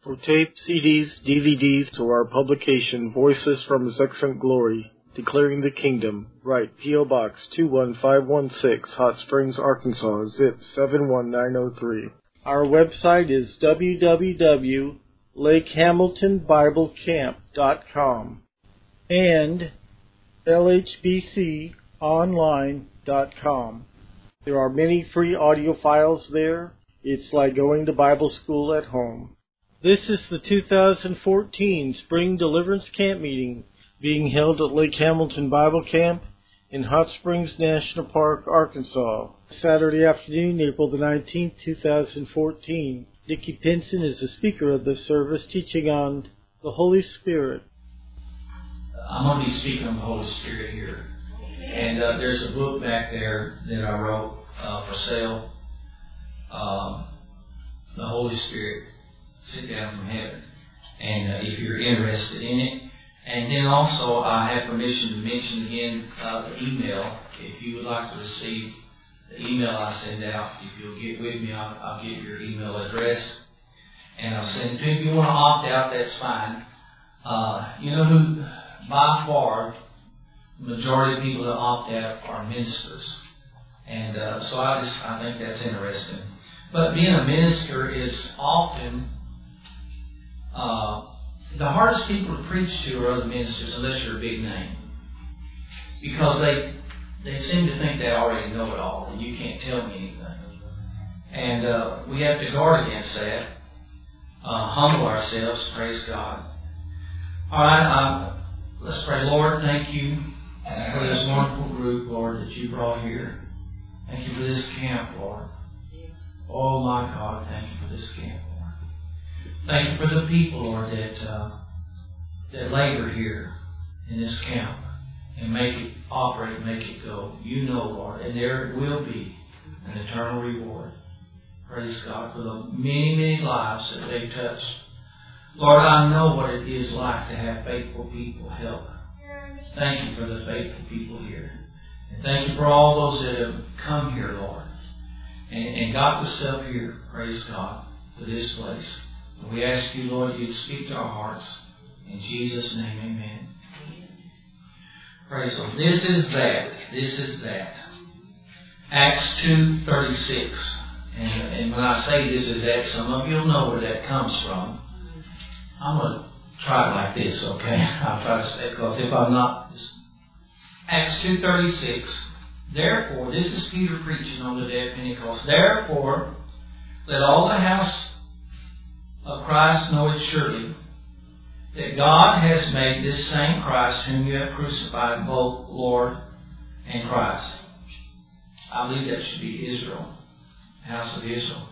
For tape, CDs, DVDs to our publication, Voices from His Excellent Glory, Declaring the Kingdom, write P.O. Box 21516, Hot Springs, Arkansas, zip 71903. Our website is www.lakehamiltonbiblecamp.com and lhbconline.com. There are many free audio files there. It's like going to Bible school at home. This is the 2014 Spring Deliverance Camp Meeting being held at Lake Hamilton Bible Camp in Hot Springs National Park, Arkansas. Saturday afternoon, April the 19th, 2014. Dickie Pinson is the speaker of this service, teaching on the Holy Spirit. I'm going to be speaking on the Holy Spirit here. And there's a book back there that I wrote for sale, The Holy Spirit, Sit Down from Heaven. And if you're interested in it. And then also I have permission to mention again the email. If you would like to receive the email I send out, if you'll get with me, I'll give your email address. And I'll send it to you. If you want to opt out, that's fine. You know who, by far, the majority of people that opt out are ministers. And so I think that's interesting. But being a minister is often the hardest people to preach to are other ministers, unless you're a big name. Because they seem to think they already know it all, and you can't tell me anything. And we have to guard against that. Humble ourselves, praise God. All right, let's pray. Lord, thank you for this wonderful group, Lord, that you brought here. Thank you for this camp, Lord. Oh, my God, thank you for this camp, Lord. Thank you for the people, Lord, that labor here in this camp and make it operate, make it go. You know, Lord, and there will be an eternal reward. Praise God for the many, many lives that they've touched. Lord, I know what it is like to have faithful people help. Thank you for the faithful people here. And thank you for all those that have come here, Lord, and got themselves here, praise God, to this place. And we ask you, Lord, you'd speak to our hearts. In Jesus' name, amen. Praise the Lord. This is that. Acts 2:36. And when I say this is that, some of you will know where that comes from. I'm going to try it like this, okay? I'll try to say it, because if I'm not... Acts 2:36. Therefore, this is Peter preaching on the day of Pentecost. Therefore, let all the house of Christ know it surely, that God has made this same Christ whom you have crucified both Lord and Christ. I believe that should be Israel, house of Israel.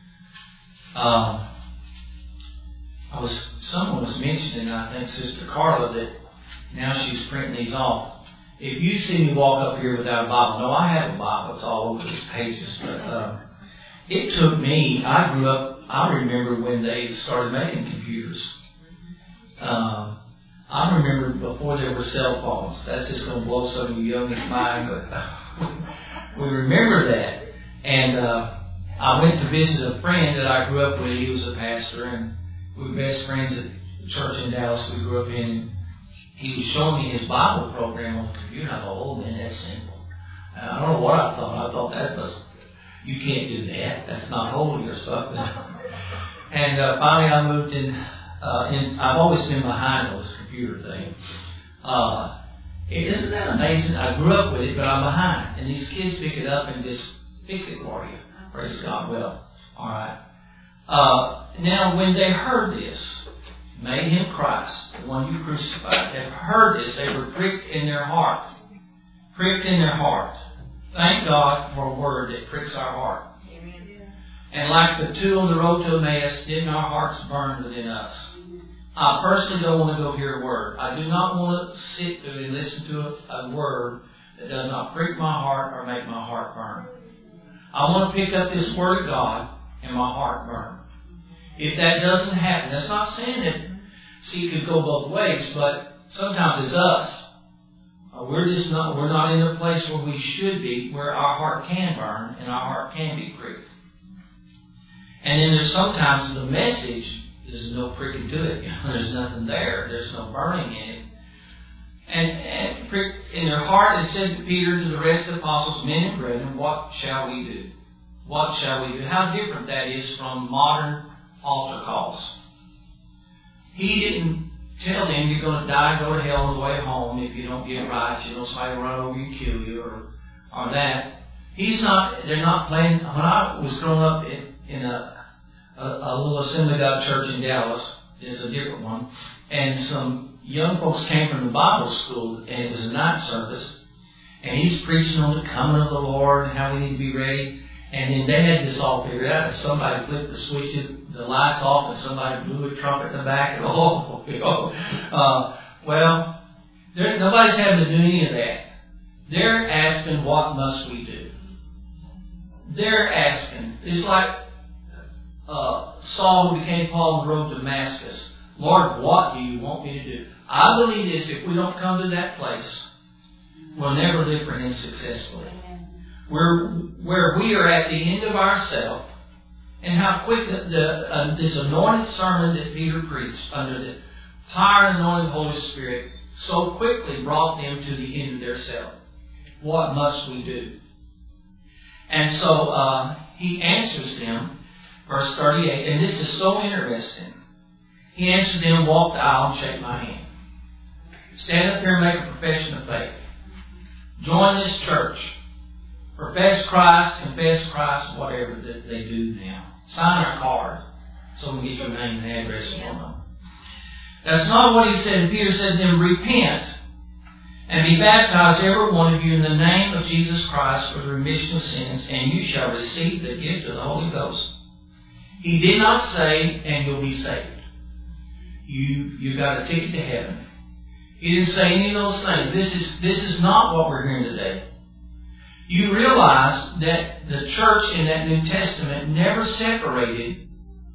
Someone was mentioning, I think Sister Carla, that now she's printing these off. If you see me walk up here without a Bible, no, I have a Bible. It's all over these pages. But it took me, I grew up, I remember when they started making computers. I remember before there were cell phones. That's just going to blow some of you youngest mind, but we remember that. And I went to visit a friend that I grew up with. He was a pastor, and we were best friends at the church in Dallas we grew up in. He was showing me his Bible program on the computer. I thought, oh man, that's simple. And I don't know what I thought. I thought that was, you can't do that. That's not holy or something. And finally I moved in. I've always been behind those computer things. Isn't that amazing? I grew up with it, but I'm behind. And these kids pick it up and just fix it for you. Praise God. Well, all right. Now, when they heard this, made him Christ, the one you crucified, they heard this. They were pricked in their heart. Pricked in their heart. Thank God for a word that pricks our heart. And like the two on the road to Emmaus, didn't our hearts burn within us? I personally don't want to go hear a word. I do not want to sit through and listen to a word that does not prick my heart or make my heart burn. I want to pick up this Word of God and my heart burn. If that doesn't happen, that's not saying that, see, it could go both ways, but sometimes it's us. We're not in a place where we should be, where our heart can burn and our heart can be pricked. And then there's sometimes the message There's no pricking to it. There's nothing there. There's no burning in it. And in their heart, it said to Peter, to the rest of the apostles, men and brethren, what shall we do? What shall we do? How different that is from modern altar calls. He didn't tell them you're going to die and go to hell on the way home if you don't get right. You know, somebody will run over you and kill you or that. They're not playing. When I was growing up in a little Assembly of God church in Dallas, there's a different one, and some young folks came from the Bible school, and it was a night service, and he's preaching on the coming of the Lord and how we need to be ready. And then they had this all figured out. Somebody flipped the switches, the lights off, and somebody blew a trumpet in the back. And well, nobody's having to do any of that. They're asking, what must we do? They're asking. It's like Saul who became Paul on the road to Damascus. Lord, what do you want me to do? I believe this, if we don't come to that place, we'll never live for Him successfully. Where we are at the end of ourselves, and how quick this anointed sermon that Peter preached under the power and anointing of the Holy Spirit so quickly brought them to the end of their self. What must we do? And so he answers them, verse 38, and this is so interesting. He answered them, walk the aisle and shake my hand. Stand up here and make a profession of faith. Join this church. Profess Christ, confess Christ, whatever that they do now. Sign our card so we can get your name and address and whatnot. That's not what he said. And Peter said to them, repent and be baptized, every one of you, in the name of Jesus Christ for the remission of sins, and you shall receive the gift of the Holy Ghost. He did not say, and you'll be saved. You got a ticket to heaven. He didn't say any of those things. This is not what we're hearing today. You realize that the church in that New Testament never separated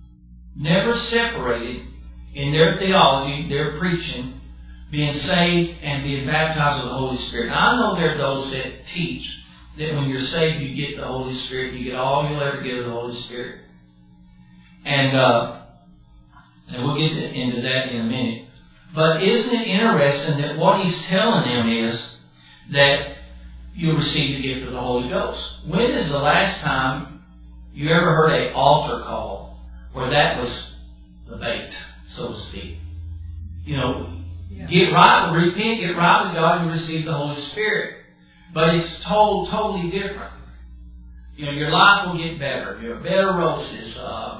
in their theology, their preaching, being saved and being baptized with the Holy Spirit. Now, I know there are those that teach that when you're saved, you get the Holy Spirit. You get all you'll ever get of the Holy Spirit. And we'll get into that in a minute. But isn't it interesting that what he's telling them is that you'll receive the gift of the Holy Ghost? When is the last time you ever heard an altar call where that was the bait, so to speak? Get right, repent, get right with God, and receive the Holy Spirit. But it's told totally different. Your life will get better. Your better roses,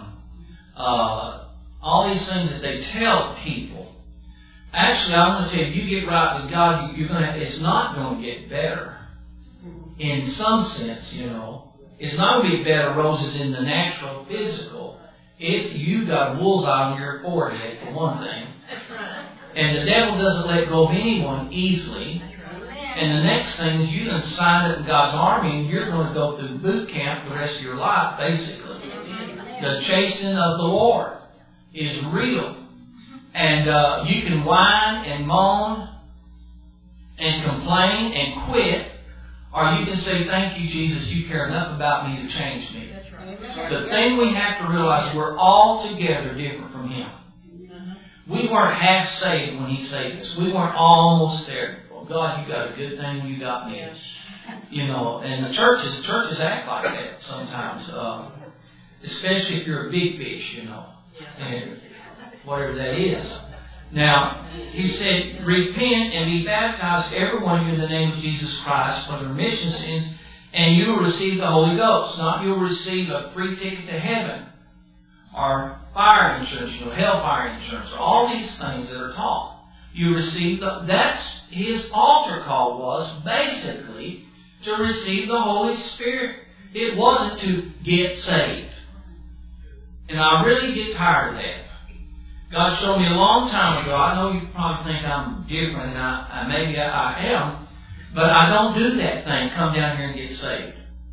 all these things that they tell people. Actually, I'm going to tell you, you get right with God, it's not going to get better. In some sense, it's not going to be better roses in the natural, physical. You got wool's on your forehead, for one thing. And the devil doesn't let go of anyone easily. And the next thing is you done signed up in God's army, and you're going to go through boot camp the rest of your life, basically. The chastening of the Lord is real. And you can whine and moan and complain and quit, or you can say, thank you, Jesus, you care enough about me to change me. That's right. The thing we have to realize is we're altogether different from Him. We weren't half saved when He saved us. We weren't almost there. Well, God, you got a good thing, you got me. And the churches act like that sometimes. Especially if you're a big fish, and whatever that is. Now, he said, repent and be baptized, every one of you, in the name of Jesus Christ for the remission of sins, and you will receive the Holy Ghost. Not you'll receive a free ticket to heaven, or fire insurance, hellfire insurance, or all these things that are taught. You receive that's his altar call was basically to receive the Holy Spirit. It wasn't to get saved. And I really get tired of that. God showed me a long time ago. I know you probably think I'm different, and maybe I am, but I don't do that thing. Come down here and get saved.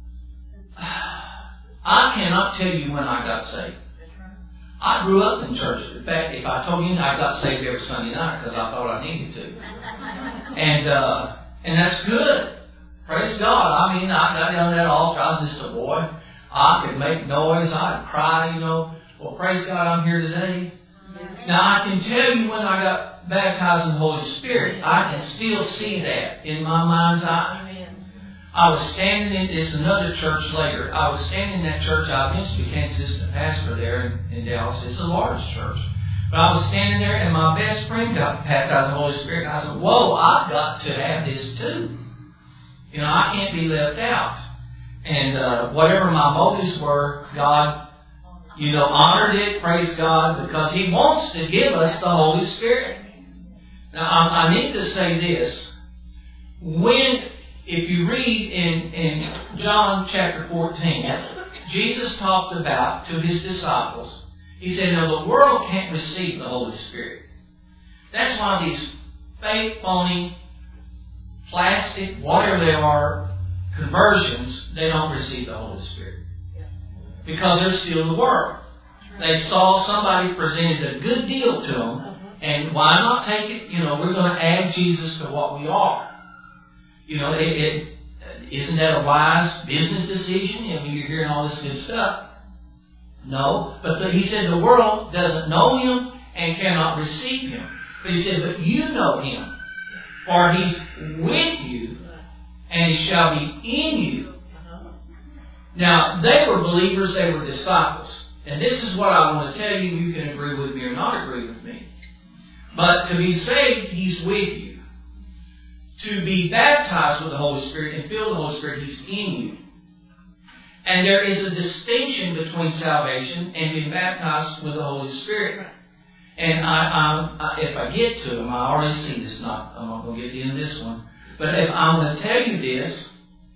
I cannot tell you when I got saved. I grew up in church. In fact, if I told you, I got saved every Sunday night because I thought I needed to. And that's good. Praise God. I got down that altar. I was just a boy. I could make noise. I'd cry, Well, praise God, I'm here today. Now, I can tell you when I got baptized in the Holy Spirit, I can still see that in my mind's eye. I was standing in, it's another church later, I was standing in that church, I eventually became assistant pastor there in Dallas. It's a large church. But I was standing there and my best friend got baptized in the Holy Spirit. And I said, whoa, I've got to have this too. You know, I can't be left out. And whatever my motives were, God, you know, honored it, praise God, because He wants to give us the Holy Spirit. Now, I need to say this. If you read in John chapter 14, Jesus talked about to His disciples, He said, now the world can't receive the Holy Spirit. That's why these fake, phony, plastic, whatever they are, conversions, they don't receive the Holy Spirit. Because they're still the world. They saw somebody presented a good deal to them, and why not take it? You know, we're going to add Jesus to what we are. You know, isn't that a wise business decision? I mean, you're hearing all this good stuff. No, but He said the world doesn't know Him and cannot receive Him. But He said, but you know Him, for He's with you, and He shall be in you. Now, they were believers, they were disciples. And this is what I want to tell you. You can agree with me or not agree with me. But to be saved, He's with you. To be baptized with the Holy Spirit and filled with the Holy Spirit, He's in you. And there is a distinction between salvation and being baptized with the Holy Spirit. And if I get to them, I already see this. I'm not going to get to the end of this one. But if I'm going to tell you this,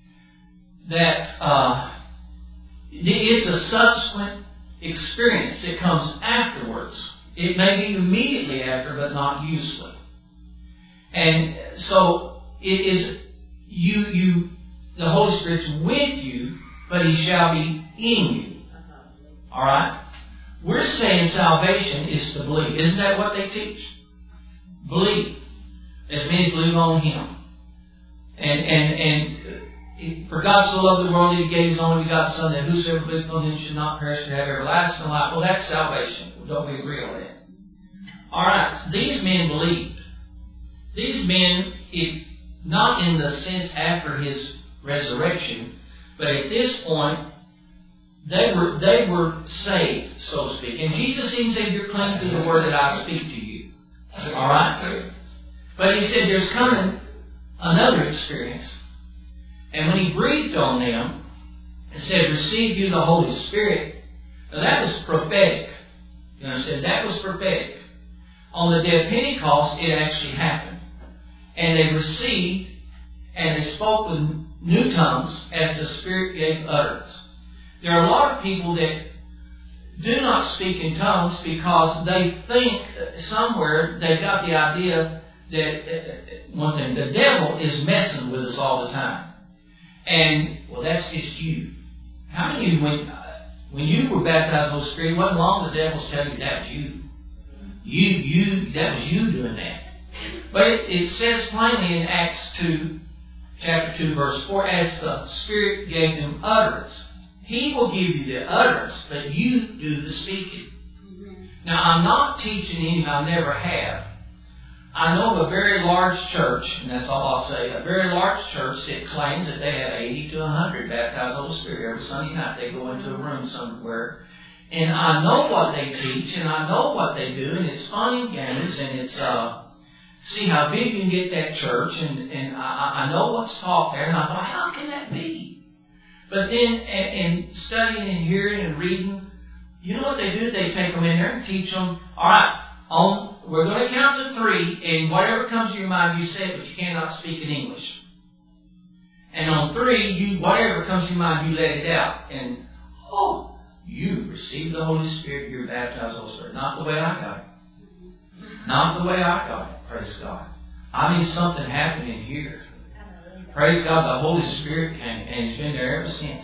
that it is a subsequent experience. It comes afterwards. It may be immediately after, but not usually. And so it is the Holy Spirit's with you, but He shall be in you. Alright? We're saying salvation is to believe. Isn't that what they teach? Believe. As many believe on Him. And for God so loved the world that He gave His only begotten Son, that whosoever believeth on Him should not perish but have everlasting life. Well, that's salvation. Don't we agree on that? Alright, these men believed. These men, not in the sense after His resurrection, but at this point, they were saved, so to speak. And Jesus even said, you're clean through the word that I speak to you. Alright? But He said, there's coming another experience. And when He breathed on them and said, receive you the Holy Spirit, now that was prophetic. You understand? That was prophetic. On the day of Pentecost, it actually happened. And they received, and they spoke with new tongues as the Spirit gave utterance. There are a lot of people that do not speak in tongues because they think somewhere they've got the idea that, one thing, the devil is messing with us all the time. And, well, that's just you. How many of you, when you were baptized in the Holy Spirit, it wasn't long the devil was telling you that was you. That was you doing that. But it says plainly in Acts 2, chapter 2, verse 4, as the Spirit gave them utterance. He will give you the utterance, but you do the speaking. Now, I'm not teaching anything I never have. I know of a very large church, and that's all I'll say, a very large church that claims that they have 80 to 100 baptized in the Holy Spirit. Every Sunday night they go into a room somewhere. And I know what they teach, and I know what they do, and it's fun and games, and it's see how big you can get that church, and I know what's taught there, and I thought, how can that be? But then, in studying and hearing and reading, you know what they do? They take them in there and teach them, all right, we're going to count to 3, and whatever comes to your mind, you say it, but you cannot speak in English. And on 3, whatever comes to your mind, you let it out. And, you receive the Holy Spirit, you're baptized in the Holy Spirit. Not the way I got it. Not the way I got it. Praise God. I mean, something happened in here. Praise God, the Holy Spirit came, and He's been there ever since.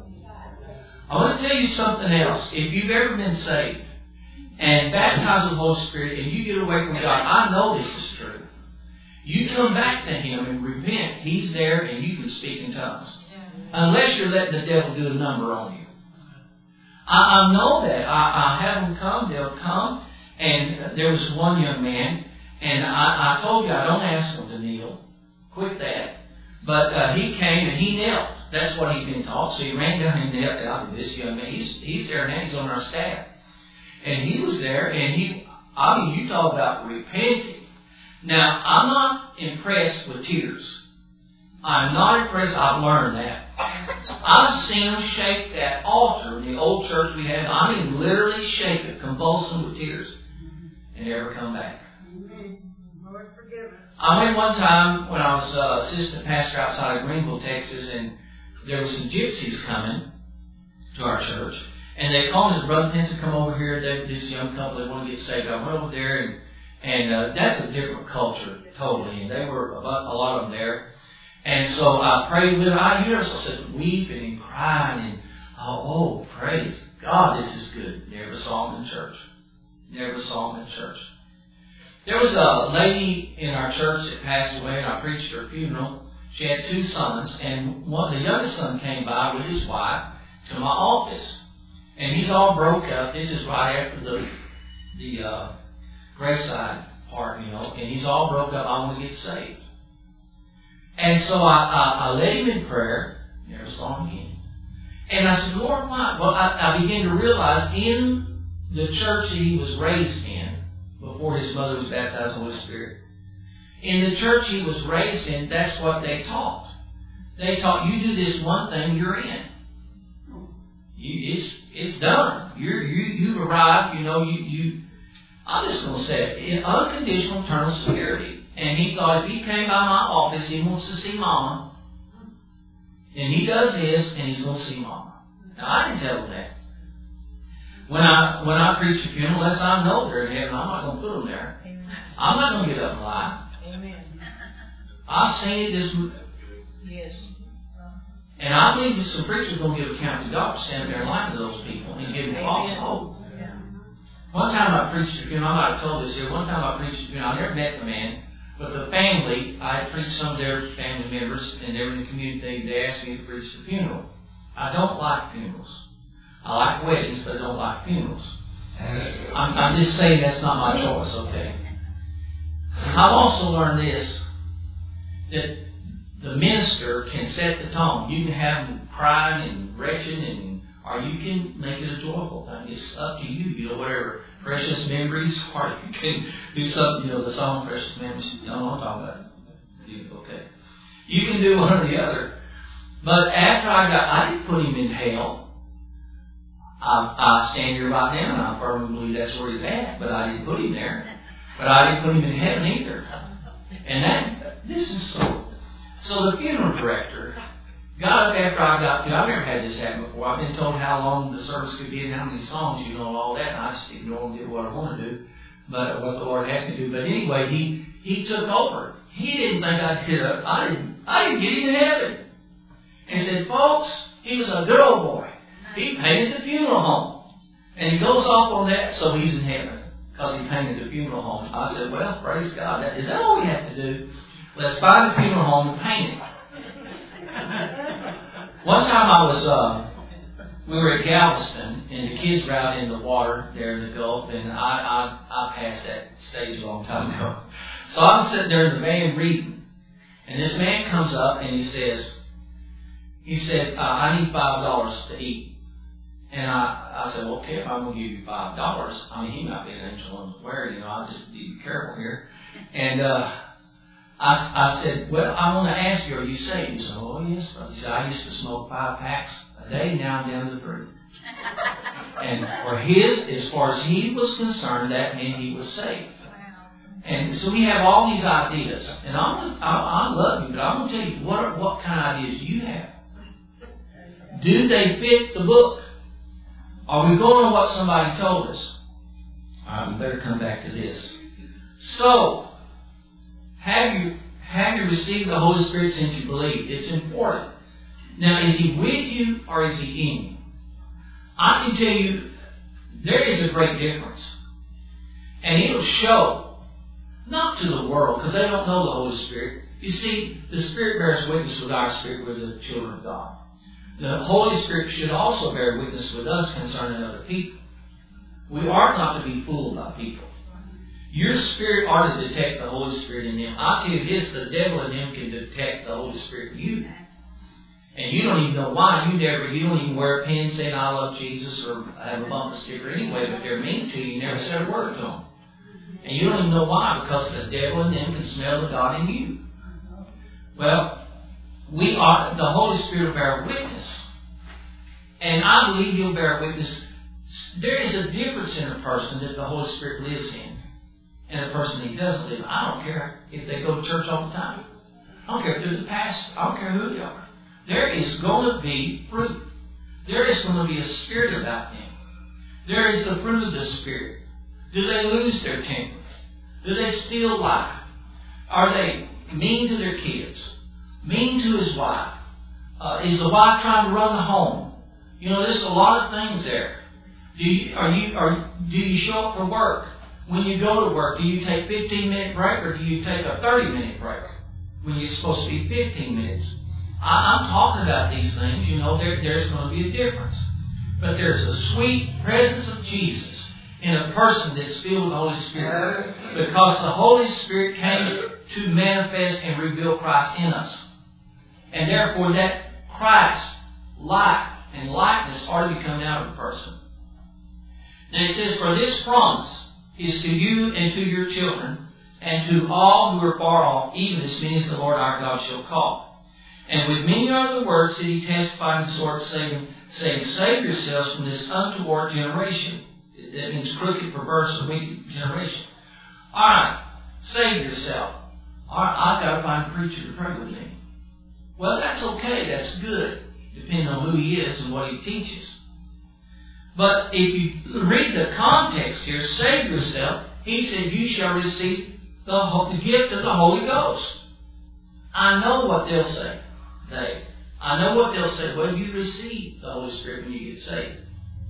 I want to tell you something else. If you've ever been saved and baptized with the Holy Spirit and you get away from God, I know this is true. You come back to Him and repent. He's there and you can speak in tongues. Unless you're letting the devil do a number on you. I know that. I have them come. They'll come And there was one young man, and I told you I don't ask him to kneel. Quit that. But he came and he knelt. That's what he'd been taught. So he ran down and knelt down to this young man. He's there now. He's on our staff. And he was there, and you talk about repenting. Now, I'm not impressed with tears. I'm not impressed. I've learned that. I've seen them shake that altar in the old church we had. I mean, literally shake it, convulsing with tears, and never come back. Lord, forgive us. I went one time when I was assistant pastor outside of Greenville, Texas, and there were some gypsies coming to our church. And they called us, Brother Pinson, come over here. This young couple, they want to get saved. I went over there, and that's a different culture, totally. And they were a lot of them there. And so I prayed with them. You ever said weeping and crying and, oh, praise God, this is good. Never saw them in church. Never saw them in church. There was a lady in our church that passed away, and I preached her funeral. She had 2 sons, and the youngest son came by with his wife to my office. And he's all broke up. This is right after the graveside part, and he's all broke up. I want to get saved. And so I led him in prayer. Never saw him again. And I said, Lord, why? Well, I began to realize in the church that he was raised in, before his mother was baptized in the Holy Spirit, in the church he was raised in, that's what they taught. They taught, you do this one thing, you're in. It's done. You've arrived. I'm just going to say it, in unconditional eternal security. And he thought if he came by my office, he wants to see Mama. And he does this, and he's going to see Mama. Now I didn't tell him that. When I preach a funeral, unless I know they're in heaven, I'm not going to put them there. Amen. I'm not going to get up and lie. Amen. I've seen it just. Yes. And I believe that some preachers are going to give account to God for standing there and lying to those people and giving them false hope. Yeah. One time I preached a funeral, I might have told this here. One time I preached a funeral, I never met the man, but the family, I had preached some of their family members, and they were in the community. They asked me to preach the funeral. I don't like funerals. I like weddings, but I don't like funerals. I'm just saying that's not my choice, okay? I've also learned this, that the minister can set the tone. You can have them crying and wretched, or you can make it a joyful thing. It's up to you, whatever. Precious memories, or you can do something, the song Precious Memories. You don't want to talk about it. Okay. You can do one or the other. But after I didn't put him in hell. I stand here right now, and I firmly believe that's where he's at, but I didn't put him there. But I didn't put him in heaven either. And this is so. So the funeral director got up after I got through. I've never had this happen before. I've been told how long the service could be and how many songs, and all that. And I just ignore and do what I want to do, but what the Lord asked me to do. But anyway, he took over. He didn't think I'd get up. I didn't get him in heaven. And said, folks, he was a good old boy. He painted the funeral home. And he goes off on that, so he's in heaven because he painted the funeral home. I said, well, praise God. Is that all we have to do? Let's find the funeral home and paint it. One time we were at Galveston, and the kids were out in the water there in the Gulf, and I passed that stage a long time ago. So I'm sitting there in the van reading, and this man comes up and he said, I need $5 to eat. And I said, well, okay, if I'm going to give you $5, he might be an angel unaware, I just need to be careful here. And I said, well, I want to ask you, are you saved? He said, oh, yes, brother. He said, I used to smoke 5 packs a day, now I'm down to 3. And as far as he was concerned, that meant he was saved. And so we have all these ideas. And I love you, but I'm going to tell you, what kind of ideas do you have? Do they fit the book? Are we going on what somebody told us? All right, we better come back to this. So, have you received the Holy Spirit since you believe? It's important. Now, is He with you or is He in you? I can tell you, there is a great difference. And it'll show, not to the world, because they don't know the Holy Spirit. You see, the Spirit bears witness with our spirit, with the children of God. The Holy Spirit should also bear witness with us concerning other people. We are not to be fooled by people. Your spirit ought to detect the Holy Spirit in them. I tell you this, the devil in them can detect the Holy Spirit in you. And you don't even know why. You don't even wear a pin saying, I love Jesus, or have a bumper sticker anyway, but they're mean to you. You never said a word to them. And you don't even know why, because the devil in them can smell the God in you. Well, the Holy Spirit will bear witness. And I believe He'll bear witness. There is a difference in a person that the Holy Spirit lives in and a person He doesn't live in. I don't care if they go to church all the time. I don't care if they're the pastor. I don't care who they are. There is going to be fruit. There is going to be a spirit about them. There is the fruit of the Spirit. Do they lose their temper? Do they still lie? Are they mean to their kids? Mean to his wife? Is the wife trying to run the home? You know, there's a lot of things there. Do you show up for work? When you go to work, do you take a 15-minute break or do you take a 30-minute break when you're supposed to be 15 minutes? I'm talking about these things. You know, there's going to be a difference. But there's a sweet presence of Jesus in a person that's filled with the Holy Spirit, because the Holy Spirit came to manifest and reveal Christ in us. And therefore that Christ light and likeness ought to be coming out of a person. And it says, for this promise is to you and to your children, and to all who are far off, even as many as the Lord our God shall call. And with many other words did He testify in sort, saying, save yourselves from this untoward generation. That means crooked, perverse, and wicked generation. All right, save yourself. All right, I've got to find a preacher to pray with me. Well, that's okay. That's good, depending on who he is and what he teaches. But if you read the context here, save yourself, He said, you shall receive the gift of the Holy Ghost. I know what they'll say. I know what they'll say. Well, you receive the Holy Spirit when you get saved.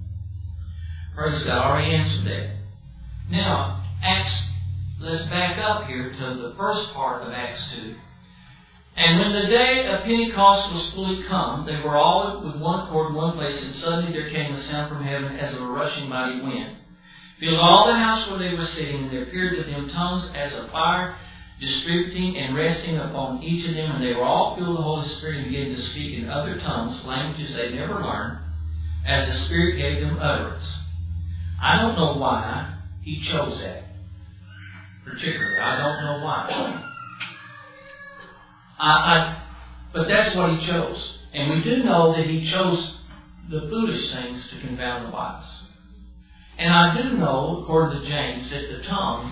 Praise God. I already answered that. Now, let's back up here to the first part of Acts 2. And when the day of Pentecost was fully come, they were all with one accord in one place, and suddenly there came a sound from heaven as of a rushing mighty wind, filled all the house where they were sitting, and there appeared to them tongues as of fire, distributing and resting upon each of them, and they were all filled with the Holy Spirit and began to speak in other tongues, languages they never learned, as the Spirit gave them utterance. I don't know why He chose that. Particularly, I don't know why. But that's what He chose. And we do know that He chose the foolish things to confound the wise. And I do know, according to James, that the tongue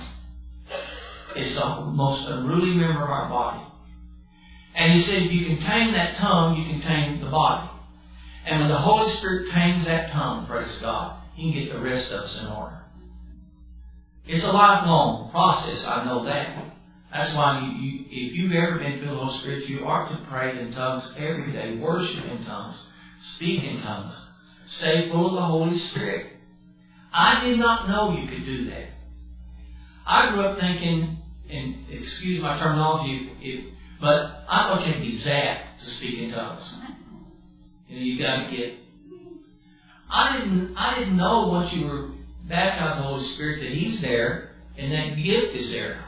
is the most unruly member of our body. And he said, if you can tame that tongue, you can tame the body. And when the Holy Spirit tames that tongue, praise God, He can get the rest of us in order. It's a lifelong process, I know that. That's why if you've ever been filled with the Holy Spirit, you are to pray in tongues every day, worship in tongues, speak in tongues, stay full of the Holy Spirit. I did not know you could do that. I grew up thinking, and excuse my terminology, but I thought you had to be zapped to speak in tongues. You got to get. I didn't know once you were baptized in the Holy Spirit that He's there and that gift is there.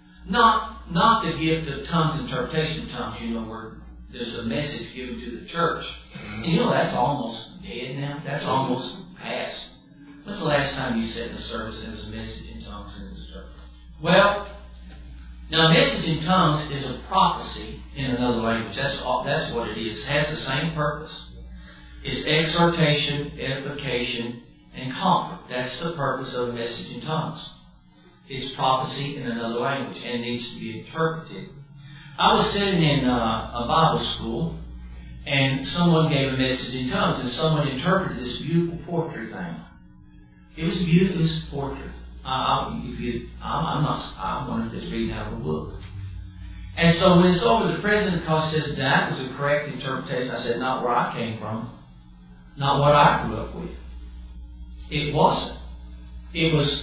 Not the gift of tongues, interpretation of tongues, where there's a message given to the church. And that's almost dead now. That's almost past. When's the last time you said in the service there was a message in tongues in this church? Well, now a message in tongues is a prophecy in another language. That's what it is. It has the same purpose. It's exhortation, edification, and comfort. That's the purpose of a message in tongues. It's prophecy in another language and needs to be interpreted. I was sitting in a Bible school, and someone gave a message in tongues, and someone interpreted this beautiful poetry thing. It was beautiful. It was poetry. I wonder if it's reading out of a book. And so when it's over, the president says that was the correct interpretation. I said, not where I came from, not what I grew up with. It wasn't. It was.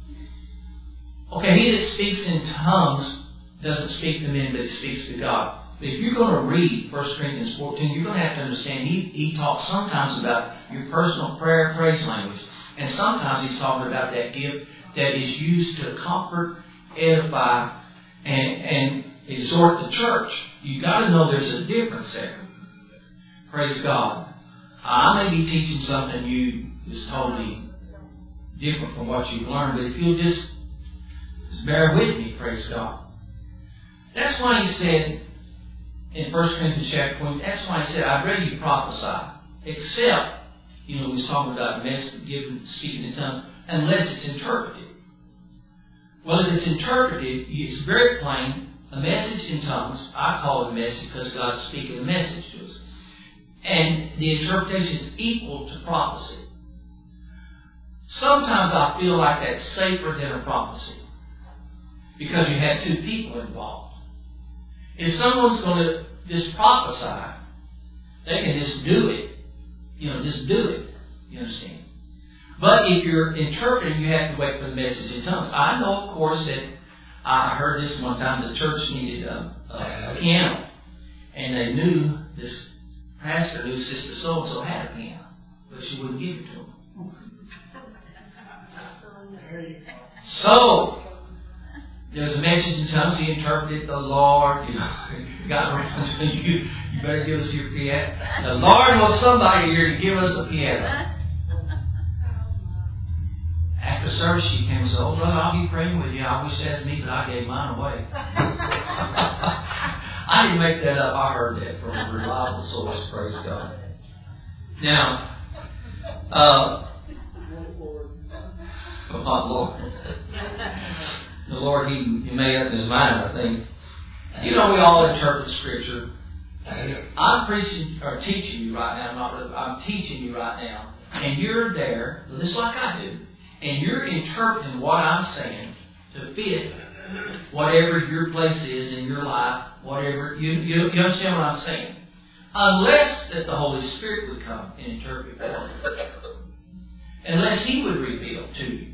Okay, he that speaks in tongues doesn't speak to men, but he speaks to God. But if you're going to read 1 Corinthians 14, you're going to have to understand he talks sometimes about your personal prayer, praise language. And sometimes he's talking about that gift that is used to comfort, edify, and exhort the church. You've got to know there's a difference there. Praise God. I may be teaching something you is totally different from what you've learned, but if you'll just bear with me, praise God. That's why he said in 1 Corinthians chapter 20, that's why he said, I'd rather you prophesy, except, he was talking about speaking in tongues, unless it's interpreted. Well, if it's interpreted, it's very plain. A message in tongues, I call it a message because God's speaking a message to us. And the interpretation is equal to prophecy. Sometimes I feel like that's safer than a prophecy because you have two people involved. If someone's going to just prophesy, they can just do it. Just do it. You understand? But if you're interpreting, you have to wait for the message in tongues. I know, of course, that I heard this one time. The church needed a piano. And they knew, this pastor knew Sister So-and-so had a piano. But she wouldn't give it to him. So, there's a message in tongues. He interpreted the Lord. Got around to you better give us your piano. The Lord wants somebody here to give us a piano. After service, she came and said, "Oh, brother, I'll be praying with you. I wish that's me, but I gave mine away." I didn't make that up. I heard that from a reliable source. Praise God. Now, my Lord. The Lord, He made up His mind, I think. We all interpret Scripture. I'm preaching or teaching you right now. I'm teaching you right now. And you're there, just like I do. And you're interpreting what I'm saying to fit whatever your place is in your life, whatever. You understand what I'm saying? Unless that the Holy Spirit would come and interpret for you. Unless He would reveal to you.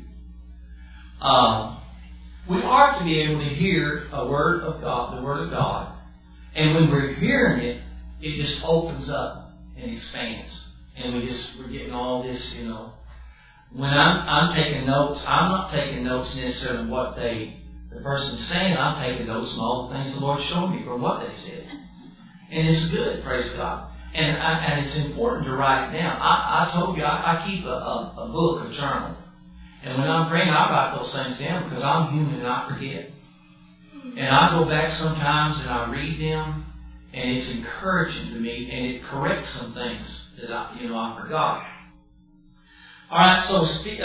We are to be able to hear a word of God, the Word of God. And when we're hearing it, it just opens up and expands. And we're getting all this, When I'm taking notes, I'm not taking notes necessarily what the person's saying. I'm taking notes on all the things the Lord showed me from what they said. And it's good, praise God. And it's important to write it down. I told you, I keep a book, a journal. And when I'm praying, I write those things down because I'm human and I forget. And I go back sometimes and I read them, and it's encouraging to me, and it corrects some things that I forgot. All right, so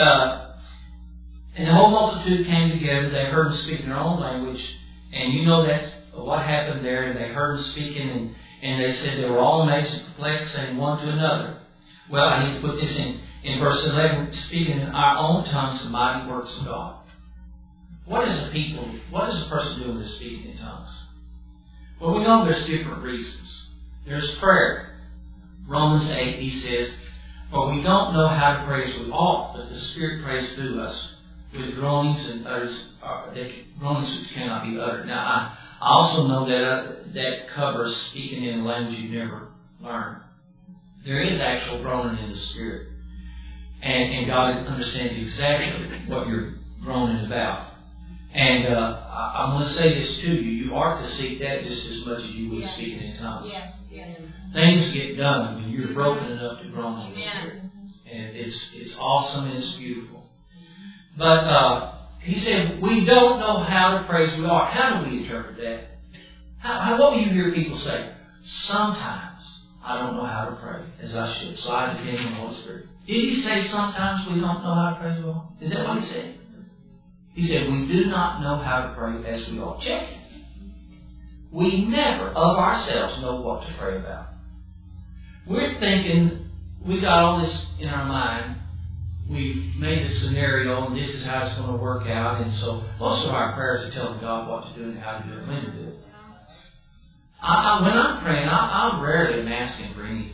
and the whole multitude came together. They heard him speak in their own language, and that's what happened there. And they heard him speaking, and they said they were all amazed and perplexed, saying one to another. Well, I need to put this in verse 11, speaking in our own tongues the mighty works of God. What is a person doing that's speaking in tongues? Well, we know there's different reasons. There's prayer. Romans 8, he says, "For we don't know how to pray as we ought, but the Spirit prays through us with groanings and groanings which cannot be uttered." Now, I also know that covers speaking in a language you've never learned. There is actual groaning in the Spirit. And God understands exactly what you're groaning about. And I'm going to say this to you. You are to seek that just as much as you would speaking in tongues. Yes. Things get done when you're broken enough to groan in the Spirit. And it's awesome and it's beautiful. But he said, we don't know how to pray as we ought. How do we interpret that? What do you hear people say? Sometimes I don't know how to pray as I should, so I depend on the Holy Spirit. Did he say sometimes we don't know how to pray as we ought? Is that what he said? He said, we do not know how to pray as we ought. Check it. We never of ourselves know what to pray about. We're thinking, we got all this in our mind. We've made a scenario, and this is how it's going to work out. And so most of our prayers are telling God what to do and how to do it, when to do it. When I'm praying, I rarely am asking for anything.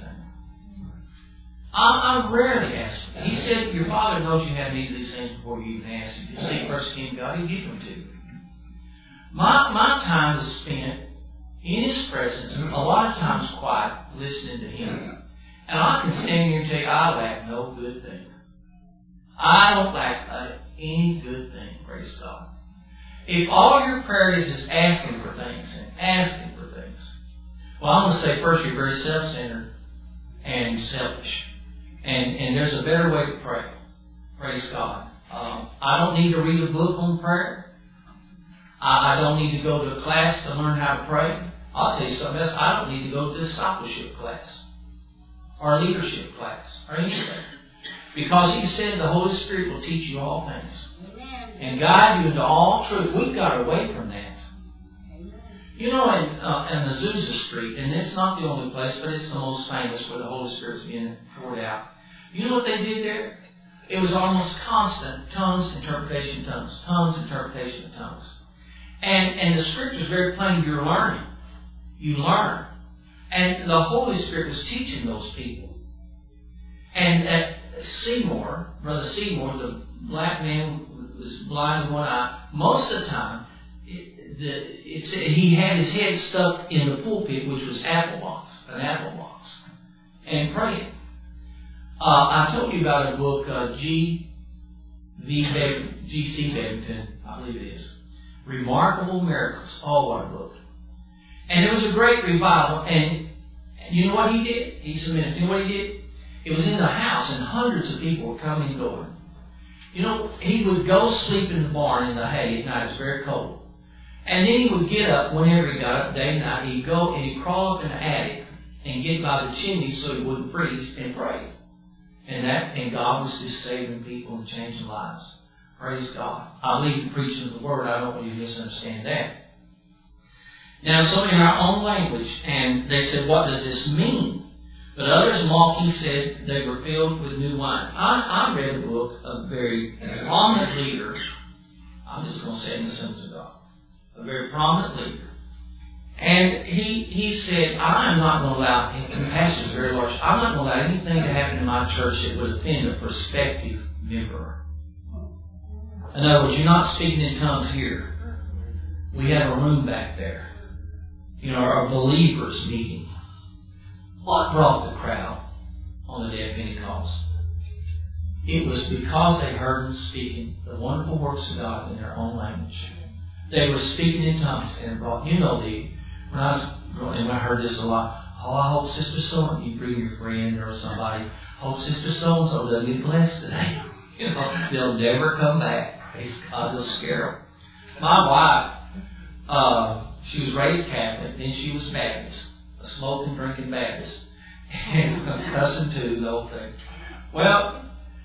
I rarely ask for it. He said, your Father knows you have need of these things before you even ask. If you seek first the kingdom of God, He'll give them to you. My time is spent in His presence, a lot of times quiet, listening to Him. And I can stand here and tell you, I lack no good thing. I don't lack any good thing. Praise God. If all your prayer is asking for things and asking for things, well, I'm going to say first, you're very self-centered and selfish. And there's a better way to pray. Praise God. I don't need to read a book on prayer. I don't need to go to a class to learn how to pray. I'll tell you something else. I don't need to go to a discipleship class or a leadership class or anything. Because He said the Holy Spirit will teach you all things. And guide you into all truth. We've got away from that. You know, in Azusa Street, and it's not the only place, but it's the most famous where the Holy Spirit's being poured out. You know what they did there? It was almost constant tongues, interpretation, tongues. Tongues, interpretation, tongues. And the Scripture is very plain. You're learning. You learn. And the Holy Spirit was teaching those people. And at Seymour, Brother Seymour, the black man was blind in one eye. Most of the time, he had his head stuck in the pulpit, which was an apple box, and praying. I told you about a book, G.C. Bebbington, I believe it is. Remarkable Miracles. Oh, what a book. And it was a great revival. And you know what he did? He submitted. You know what he did? It was in the house, and hundreds of people were coming and going. You know, he would go sleep in the barn in the hay at night. It was very cold. And then he would get up whenever he got up, day and night. He'd go and he'd crawl up in the attic and get by the chimney so he wouldn't freeze and pray. And God was just saving people and changing lives. Praise God. I believe in preaching of the Word. I don't want you to misunderstand that. Now, so in our own language, and they said, what does this mean? But others mocking said they were filled with new wine. I read a book of a very prominent leader. I'm just going to say it in the sense of God. A very prominent leader. And he said, I'm not going to allow, and the pastor is very large, I'm not going to allow anything to happen in my church that would offend a prospective member. In other words, you're not speaking in tongues here. We have a room back there. You know, our believers meeting. What brought the crowd on the day of Pentecost? It was because they heard them speaking the wonderful works of God in their own language. They were speaking in tongues, and it brought, when I was growing, and I heard this a lot. Oh, I hope Sister So-and-so, you bring your friend or somebody, hope Sister So-and-so they'll get blessed today. They'll never come back. Praise God, they'll scare them. My wife, she was raised Catholic, then she was Baptist, a smoking, drinking Baptist, and cussing too, the whole thing. Well,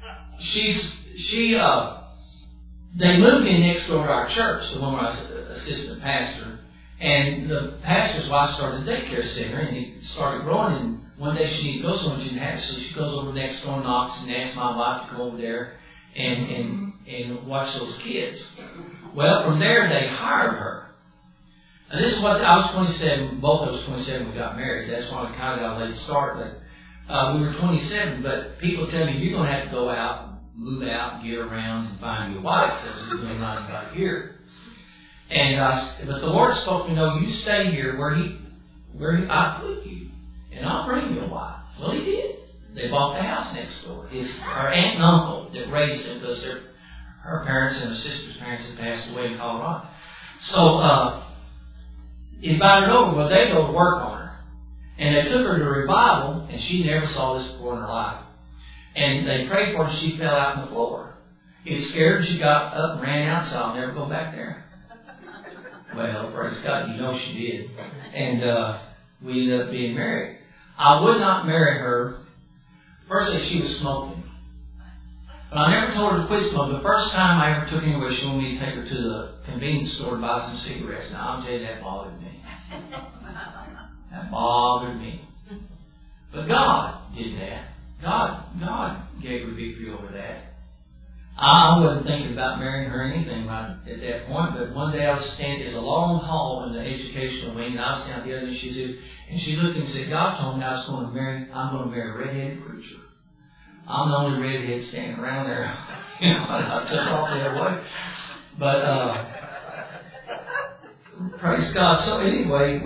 they moved in next door to our church, the one where I was assistant pastor, and the pastor's wife started a daycare center, and it started growing, and one day she needed to go somewhere, she didn't have, so she goes over next door, knocks, and asks my wife to come over there and watch those kids. Well, from there, they hired her. And this is what, I was 27, both of us 27 we got married. That's why we kind of got a late start. But we were 27, but people tell me, you're going to have to go out, move out, get around, and find your wife, because there's really not anybody here. But the Lord spoke to me, no, you stay here where I put you, and I'll bring you a wife. Well, He did. They bought the house next door. Her aunt and uncle that raised them, because her parents and her sister's parents had passed away in Colorado. So, he invited her over. Well, they go to work on her. And they took her to revival, and she never saw this before in her life. And they prayed for her, and she fell out on the floor. He was scared, and she got up and ran out, so I'll never go back there. Well, praise God, you know she did. And we ended up being married. I would not marry her. Firstly, she was smoking. But I never told her to quit smoking. The first time I ever took her anywhere, she wanted me to take her to the convenience store to buy some cigarettes. Now, I'll tell you, that bothered me. That bothered me. But God did that. God gave her victory over that. I wasn't thinking about marrying her or anything right at that point, but one day I was standing, there's a long hall in the educational wing, and I was down the other, and she looked and said, God told me I'm going to marry a redheaded preacher. I'm the only redhead standing around there. And I took off the other way. But, praise God. So anyway,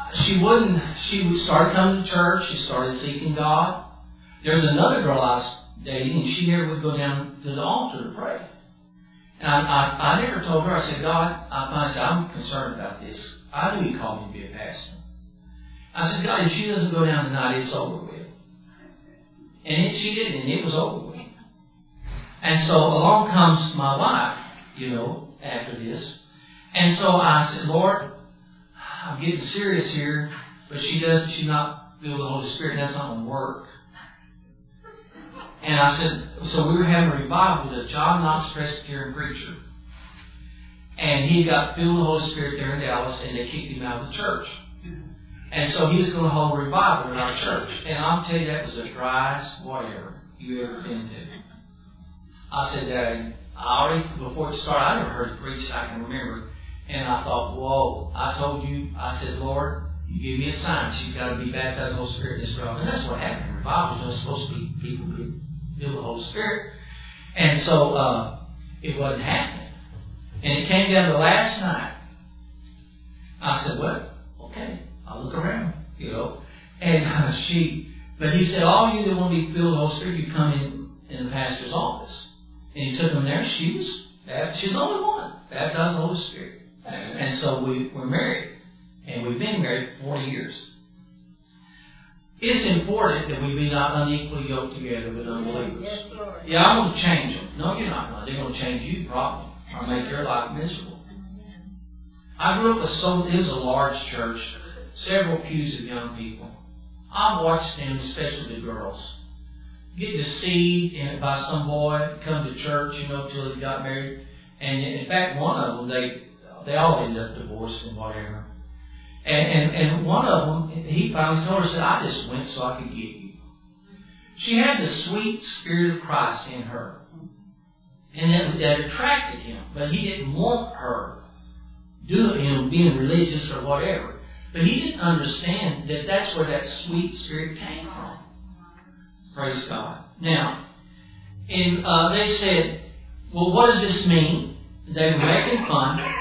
she started coming to church. She started seeking God. There's another girl I was dating, and she never would go down to the altar to pray. And I never told her. I said, God, I said, I'm concerned about this. I knew He called me to be a pastor. I said, God, if she doesn't go down tonight, it's over with. And she didn't, and it was over with. And so along comes my wife, after this. And so I said, Lord, I'm getting serious here, but she's not filled with the Holy Spirit. That's not going to work. And I said, so we were having a revival with a John Knox Presbyterian preacher. And he got filled with the Holy Spirit there in Dallas, and they kicked him out of the church. And so he was going to hold a revival in our church. And I'll tell you, that was the driest whatever you ever been to. I said, Daddy, before it started, I never heard it preached, I can remember. And I thought, whoa, I told you, I said, Lord, you give me a sign. She's got to be baptized in the Holy Spirit in this girl. And that's what happened in revivals. It's supposed to be people who filled with the Holy Spirit. And so it wasn't happening. And it came down to last night. I said, well, okay, I'll look around, And but he said, all you that want to be filled with the Holy Spirit, you come in the pastor's office. And he took them there. She was the only one baptized in the Holy Spirit. And so we're married. And we've been married for 40 years. It's important that we be not unequally yoked together with unbelievers. Yes, Lord. Yeah, I'm going to change them. No, you're not. They're going to change you, probably, or make your life miserable. I grew up it was a large church, several pews of young people. I watched them, especially the girls, get deceived by some boy, come to church, till they got married. And in fact, one of them, they all ended up divorced and whatever. And one of them, he finally told her, said, I just went so I could get you. She had the sweet Spirit of Christ in her. And that attracted him. But he didn't want her being religious or whatever. But he didn't understand that that's where that sweet Spirit came from. Praise God. Now, they said, well, what does this mean? They were making fun.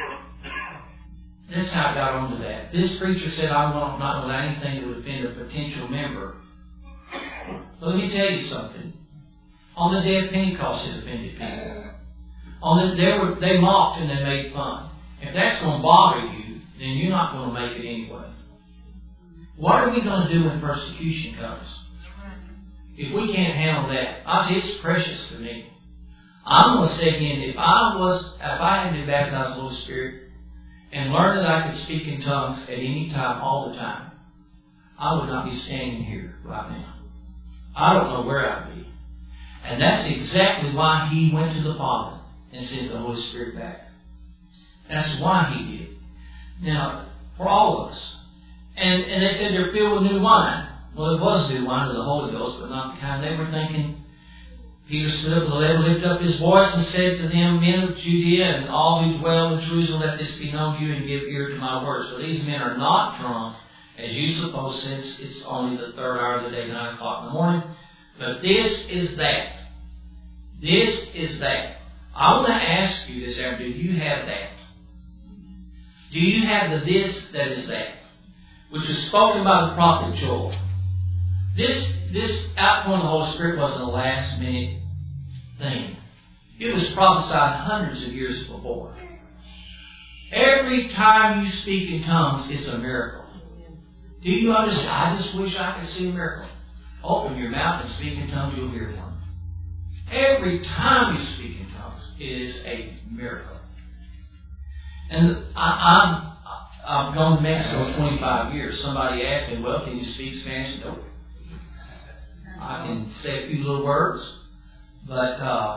That's how I got onto that. This preacher said, I'm not going to allow anything to offend a potential member. Let me tell you something. On the day of Pentecost, it offended people. They mocked and they made fun. If that's going to bother you, then you're not going to make it anyway. What are we going to do when persecution comes? If we can't handle that, it's precious to me. I'm going to say again, if I had been baptized in the Holy Spirit and learned that I could speak in tongues at any time, all the time, I would not be standing here right now. I don't know where I'd be. And that's exactly why He went to the Father and sent the Holy Spirit back. That's why He did. Now, for all of us. And they said they're filled with new wine. Well, it was new wine of the Holy Ghost, but not the kind they were thinking. Peter stood up and lifted up his voice and said to them, Men of Judea and all who dwell in Jerusalem, let this be known to you and give ear to my words. For these men are not drunk, as you suppose, since it's only the third hour of the day, 9 o'clock in the morning. But this is that. This is that. I want to ask you this afternoon, do you have that? Do you have the this that is that? Which was spoken by the prophet Joel. This outpouring of the Holy Spirit wasn't a last minute thing. It was prophesied hundreds of years before. Every time you speak in tongues, it's a miracle. Do you understand? I just wish I could see a miracle. Open your mouth and speak in tongues, you'll hear one. Every time you speak in tongues, it is a miracle. And I've gone to Mexico 25 years. Somebody asked me, well, can you speak Spanish? No. I can say a few little words, but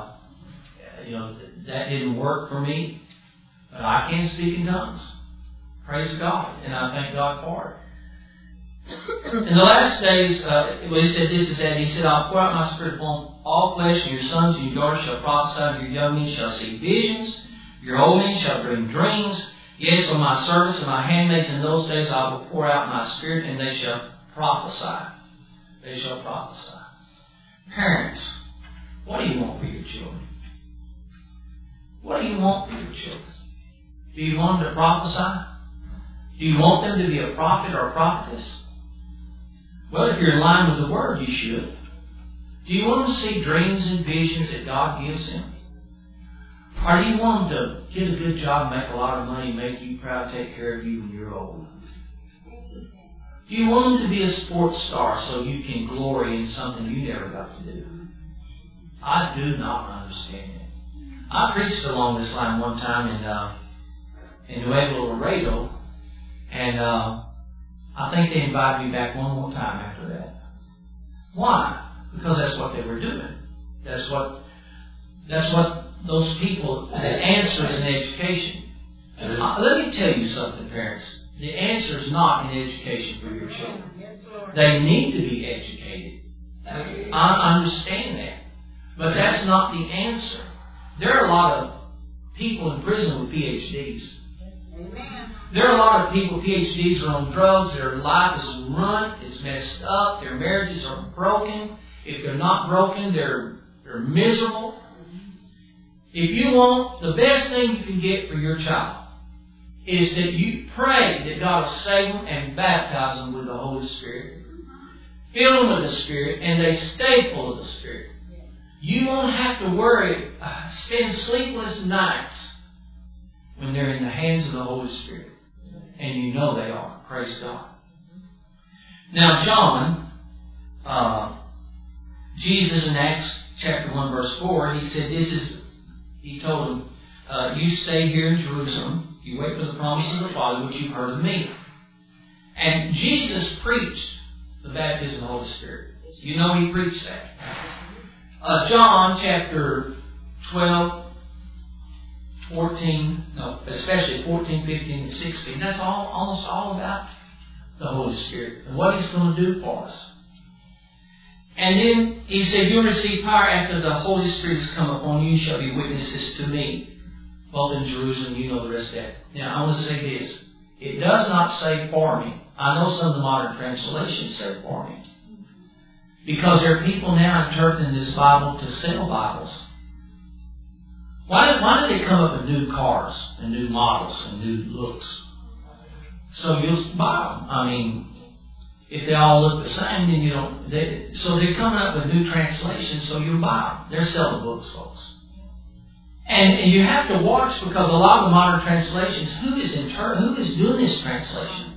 that didn't work for me. But I can speak in tongues. Praise God, and I thank God for it. In the last days, he said this is that. He said, I'll pour out my Spirit upon all flesh, and your sons and your daughters shall prophesy, and your young men shall see visions, your old men shall dream dreams. Yes, on my servants and my handmaids in those days I will pour out my Spirit, and they shall prophesy. They shall prophesy. Parents, what do you want for your children? What do you want for your children? Do you want them to prophesy? Do you want them to be a prophet or a prophetess? Well, if you're in line with the Word, you should. Do you want to see dreams and visions that God gives him? Or do you want him to get a good job, make a lot of money, make you proud, take care of you when you're old? Do you want him to be a sports star so you can glory in something you never got to do? I do not understand it. I preached along this line one time in Nuevo Laredo, and I think they invited me back one more time after that. Why? Because that's what they were doing. That's what those people, the answer is in education. Let me tell you something, parents. The answer is not in education for your children. They need to be educated. I understand that. But that's not the answer. There are a lot of people in prison with PhDs. There are a lot of people, PhDs, who are on drugs. Their life is ruined. It's messed up. Their marriages are broken. If they're not broken, they're miserable. If you want, the best thing you can get for your child is that you pray that God will save them and baptize them with the Holy Spirit. Fill them with the Spirit, and they stay full of the Spirit. You won't have to worry, spend sleepless nights when they're in the hands of the Holy Spirit. And you know they are. Praise God. Now, John, Jesus in Acts chapter 1 verse 4, he said he told them, you stay here in Jerusalem, you wait for the promise of the Father, which you've heard of me. And Jesus preached the baptism of the Holy Spirit. You know he preached that. John chapter 12, 14, especially 14, 15, and 16, that's almost all about the Holy Spirit and what He's going to do for us. And then He said, you'll receive power after the Holy Spirit has come upon you. You shall be witnesses to me, both in Jerusalem. You know the rest of that. Now, I want to say this. It does not say for me. I know some of the modern translations say for me. Because there are people now interpreting this Bible to sell Bibles. Why did they come up with new cars and new models and new looks? So you'll buy them. I mean, if they all look the same, then you don't. So they're coming up with new translations, so you'll buy them. They're selling books, folks. And you have to watch, because a lot of the modern translations, who is doing this translation?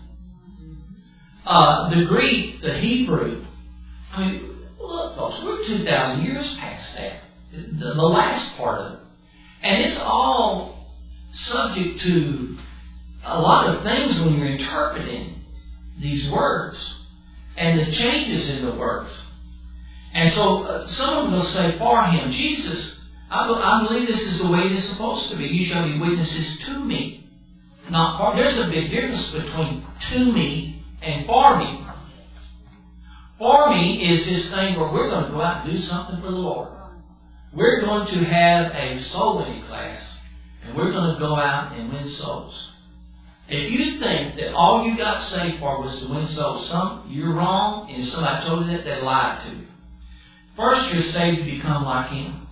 The Greek, the Hebrew. I mean, look, folks, we're 2,000 years past that. The last part of it. And it's all subject to a lot of things when you're interpreting these words and the changes in the words. And so some of them will say, for him, Jesus, I believe this is the way it is supposed to be. You shall be witnesses to me. Not for. There's a big difference between to me and for me. For me is this thing where we're going to go out and do something for the Lord. We're going to have a soul winning class, and we're going to go out and win souls. If you think that all you got saved for was to win souls, you're wrong, and if somebody told you that, they lied to you. First, you're saved to become like Him.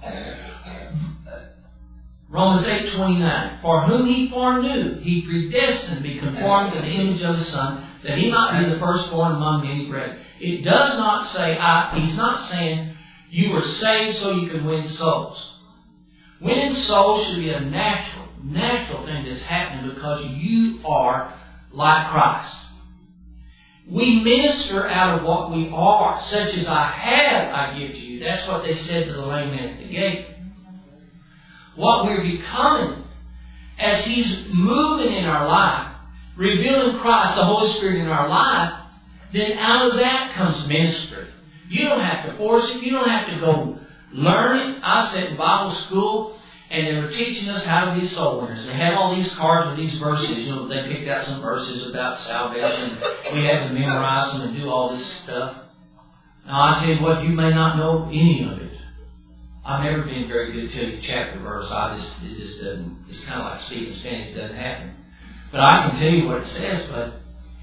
Romans 8:29. For whom He foreknew, He predestined to be conformed to the image of His Son, that He might be the firstborn among many brethren. It does not say, He's not saying you were saved so you can win souls. Winning souls should be a natural thing that's happening because you are like Christ. We minister out of what we are. Such as I have, I give to you. That's what they said to the lame man at the gate. What we're becoming as He's moving in our life, revealing Christ, the Holy Spirit in our life, then out of that comes ministry. You don't have to force it. You don't have to go learn it. I sat in Bible school, and they were teaching us how to be soul winners. They had all these cards with these verses. They picked out some verses about salvation. We had to memorize them and do all this stuff. Now, I tell you what, you may not know any of it. I've never been very good to tell you chapter verse. It just doesn't. It's kind of like speaking Spanish. It doesn't happen. But I can tell you what it says. But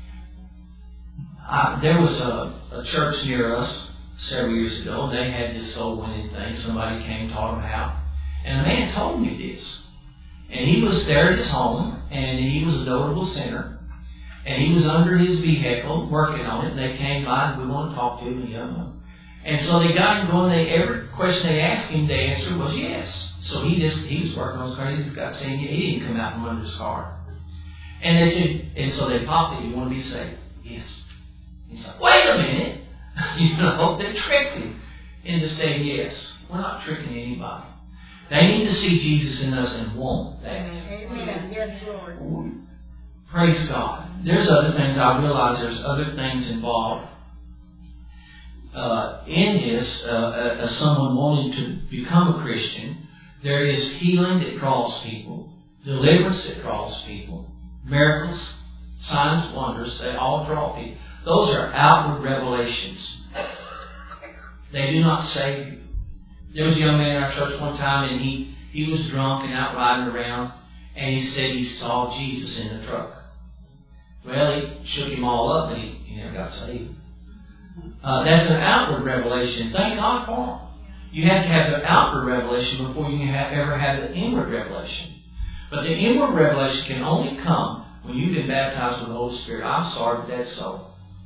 there was a church near us several years ago. They had this soul winning thing. Somebody came, taught them how. And a man told me this. And he was there at his home, and he was a notable sinner. And he was under his vehicle working on it. And they came by, and we want to talk to him, And so they got him going. Every question they asked him, the answer was yes. So he was working on his car. He just got saying he didn't come out from under his car. And they said, and so they popped it. You want to be saved? Yes. He's like, wait a minute. They tricked him into saying yes. We're not tricking anybody. They need to see Jesus in us and want that. Amen. Yes, Lord. Praise God. There's other things. I realize there's other things involved in this. As someone wanting to become a Christian, there is healing that draws people, deliverance that draws people, miracles, signs, wonders. They all draw people. Those are outward revelations. They do not save you. There was a young man in our church one time, and he was drunk and out riding around, and he said he saw Jesus in the truck. Well, he shook him all up, and he never got saved. That's an outward revelation. Thank God for him. You have to have the outward revelation before you can ever have the inward revelation. But the inward revelation can only come when you've been baptized with the Holy Spirit. I'm sorry, but that's so.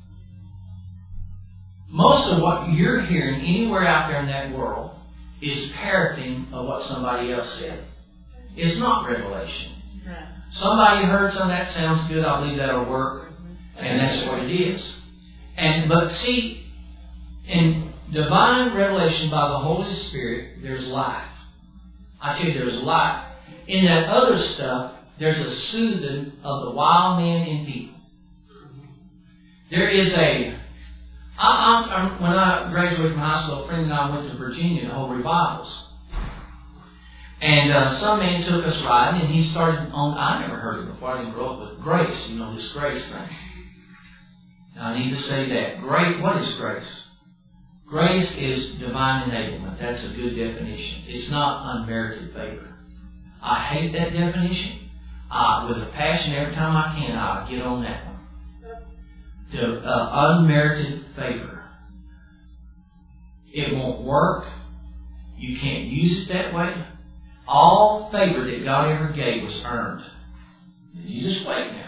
Most of what you're hearing anywhere out there in that world is parroting of what somebody else said. It's not revelation. Somebody heard something that sounds good, I believe that'll work, and that's what it is. But see, in divine revelation by the Holy Spirit, there's life. I tell you, there's life. In that other stuff, there's a soothing of the wild man in people. There is when I graduated from high school, a friend and I went to Virginia to hold revivals. And some man took us riding, and he started on, I never heard of it before, I didn't grow up with grace, this grace thing. Now I need to say that. What is grace? Grace is divine enablement. That's a good definition. It's not unmerited favor. I hate that definition. With a passion, every time I can, I get on that one. The unmerited favor. It won't work. You can't use it that way. All favor that God ever gave was earned. You just wait now.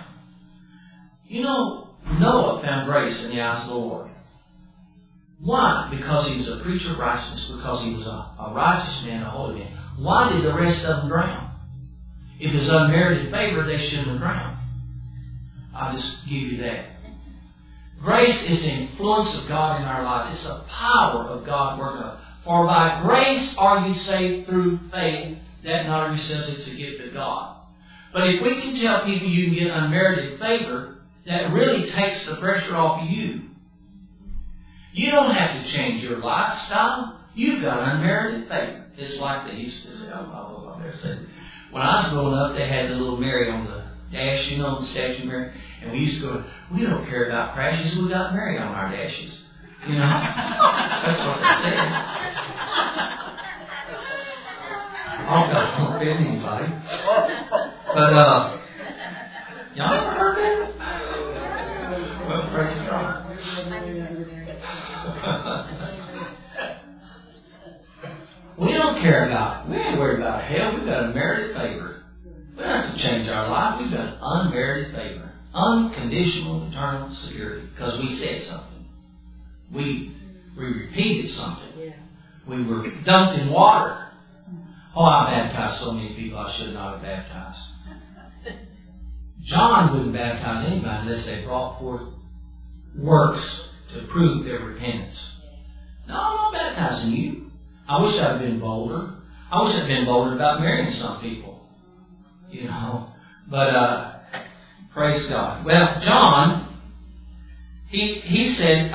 Noah found grace in the eyes of the Lord. Why? Because he was a preacher of righteousness, because he was a righteous man, a holy man. Why did the rest of them drown? If it was unmerited favor, they shouldn't have drowned. I'll just give you that. Grace is the influence of God in our lives. It's the power of God working on us. For by grace are you saved through faith, that not of yourselves, it's a gift of God. But if we can tell people you can get unmerited favor, that really takes the pressure off of you. You don't have to change your lifestyle. You've got unmerited favor. It's like they used to say, when I was growing up, they had the little Mary on the dash, the statue of Mary. And we used to go, we don't care about crashes, we got Mary on our dashes. That's what they said. Oh, God, don't offend anybody. But, y'all ever heard that? Well, praise God. We don't care about it. We ain't worried about hell. We've got unmerited favor. We don't have to change our life. We've got unmerited favor. Unconditional eternal security. Because we said something. We repeated something. We were dunked in water. Oh, I baptized so many people I should not have baptized. John wouldn't baptize anybody unless they brought forth works to prove their repentance. No, I'm not baptizing you. I wish I'd been bolder. I wish I'd been bolder about marrying some people. But praise God. Well, John, he said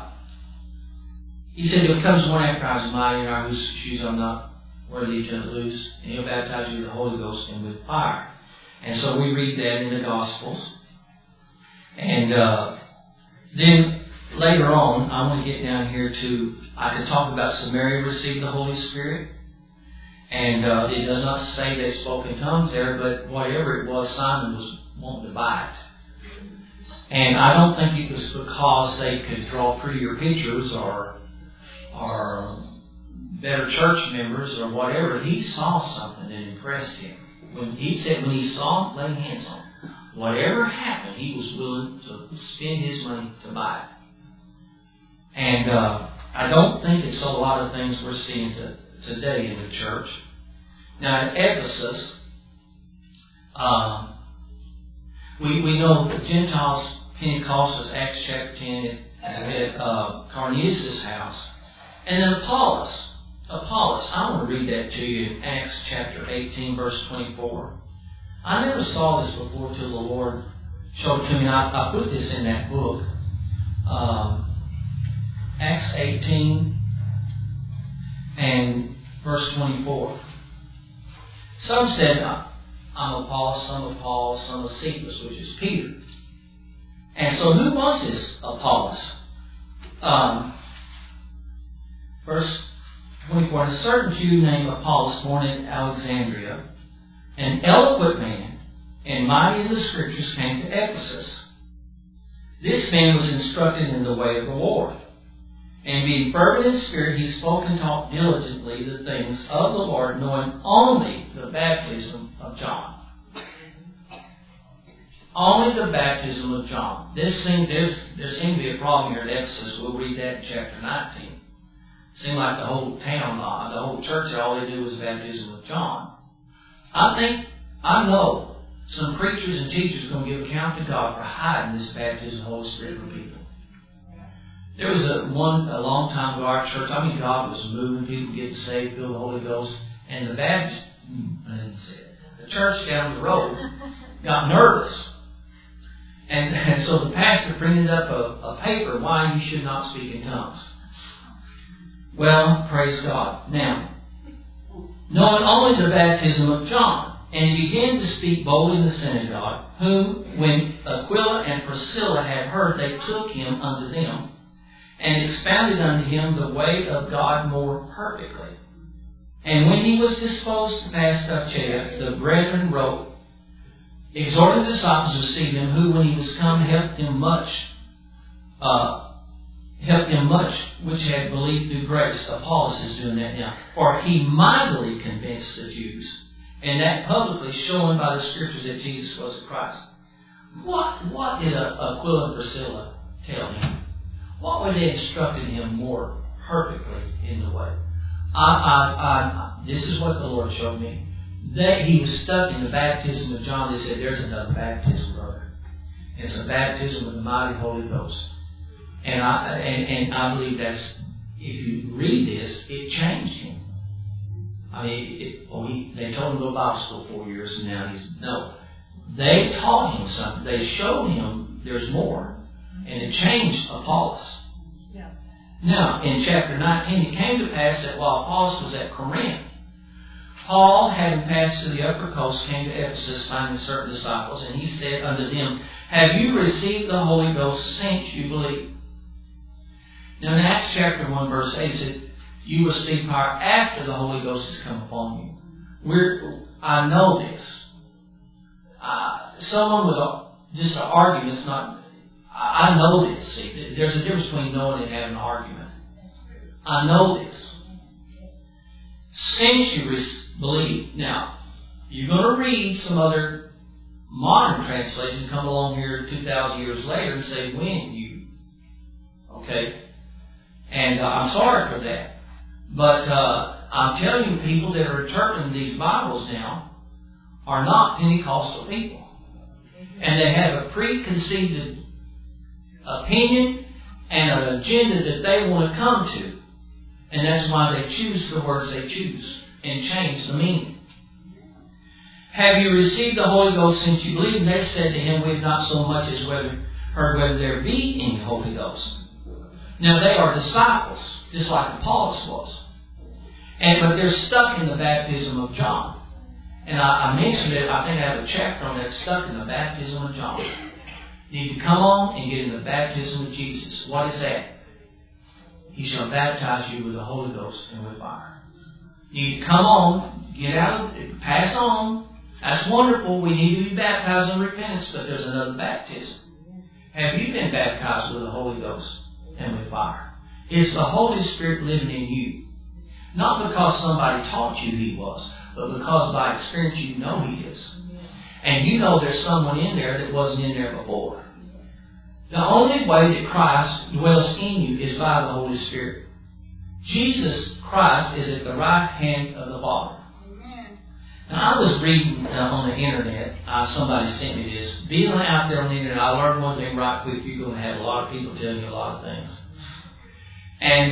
there comes one after I was mighty, and whose shoes I'm not worthy to loose, and he'll baptize you with the Holy Ghost and with fire. And so we read that in the Gospels. And then later on, I want to get down here to, I could talk about Samaria received the Holy Spirit. And it does not say they spoke in tongues there, but whatever it was, Simon was wanting to buy it. And I don't think it was because they could draw prettier pictures or better church members or whatever. He saw something that impressed him. When he saw him, lay hands on him. Whatever happened, he was willing to spend his money to buy it. And I don't think it's a lot of things we're seeing today in the church. Now, at Ephesus, we know the Gentiles, Pentecostals, Acts chapter 10, at Cornelius' house. And then Apollos, I want to read that to you in Acts chapter 18, verse 24. I never saw this before till the Lord showed it to me. I put this in that book. Acts 18 and verse 24. Some said, I'm Apollos, some of Paul, some of Cephas, which is Peter. And so who was this Apollos? Verse 24. A certain Jew named Apollos, born in Alexandria, an eloquent man and mighty in the Scriptures, came to Ephesus. This man was instructed in the way of the Lord. And being fervent in spirit, he spoke and taught diligently the things of the Lord, knowing only the baptism of John. Only the baptism of John. There seemed to be a problem here at Ephesus. We'll read that in chapter 19. It seemed like the whole town, the whole church, all they do was baptism of John. I know some preachers and teachers are going to give account to God for hiding this baptism of the Holy Spirit from people. There was a long time ago, our church, God was moving, people getting saved, filled with the Holy Ghost, and the church down the road got nervous. And so the pastor printed up a paper, why you should not speak in tongues. Well, praise God. Now, knowing only the baptism of John, and he began to speak boldly in the synagogue, whom, when Aquila and Priscilla had heard, they took him unto them, and expounded unto him the way of God more perfectly. And when he was disposed to pass to Achaia, the brethren wrote, exhorting the disciples to receive him, who, when he was come, helped him much, which had believed through grace. Apollos is doing that now. For he mightily convinced the Jews, and that publicly, showing by the Scriptures that Jesus was the Christ. What did Aquila and Priscilla tell him? What were they instructing him more perfectly in the way? This is what the Lord showed me. That he was stuck in the baptism of John. They said, there's another baptism, brother. It's a baptism of the mighty Holy Ghost. And I believe that's, if you read this, it changed him. They told him to go to Bible school 4 years, and now they taught him something. They showed him there's more. And it changed Apollos. Yeah. Now, in chapter 19, it came to pass that while Apollos was at Corinth, Paul, having passed to the upper coast, came to Ephesus, finding certain disciples, and he said unto them, have you received the Holy Ghost since you believe? Now, in Acts chapter 1, verse 8, it said, you will receive power after the Holy Ghost has come upon you. I know this. Someone with just an argument is not... I know this. See, there's a difference between knowing and having an argument. I know this. Since you believe. Now, you're going to read some other modern translations come along here 2,000 years later and say, when you. Okay? And I'm sorry for that. But I'm telling you, people that are interpreting these Bibles now are not Pentecostal people. And they have a preconceived opinion and an agenda that they want to come to. And that's why they choose the words they choose and change the meaning. Have you received the Holy Ghost since you believe? And they said to him, we have not so much as heard whether there be any Holy Ghost. Now they are disciples, just like Apollos was. But they're stuck in the baptism of John. And I mentioned it, I think I have a chapter on that, stuck in the baptism of John. You need to come on and get in the baptism of Jesus. What is that? He shall baptize you with the Holy Ghost and with fire. You need to come on, get out, pass on. That's wonderful. We need to be baptized in repentance, but there's another baptism. Have you been baptized with the Holy Ghost and with fire? Is the Holy Spirit living in you? Not because somebody taught you He was, but because by experience you know He is. And you know there's someone in there that wasn't in there before. The only way that Christ dwells in you is by the Holy Spirit. Jesus Christ is at the right hand of the Father. Now, I was reading on the internet, somebody sent me this. Being out there on the internet, I learned one thing right quick. You're going to have a lot of people telling you a lot of things. And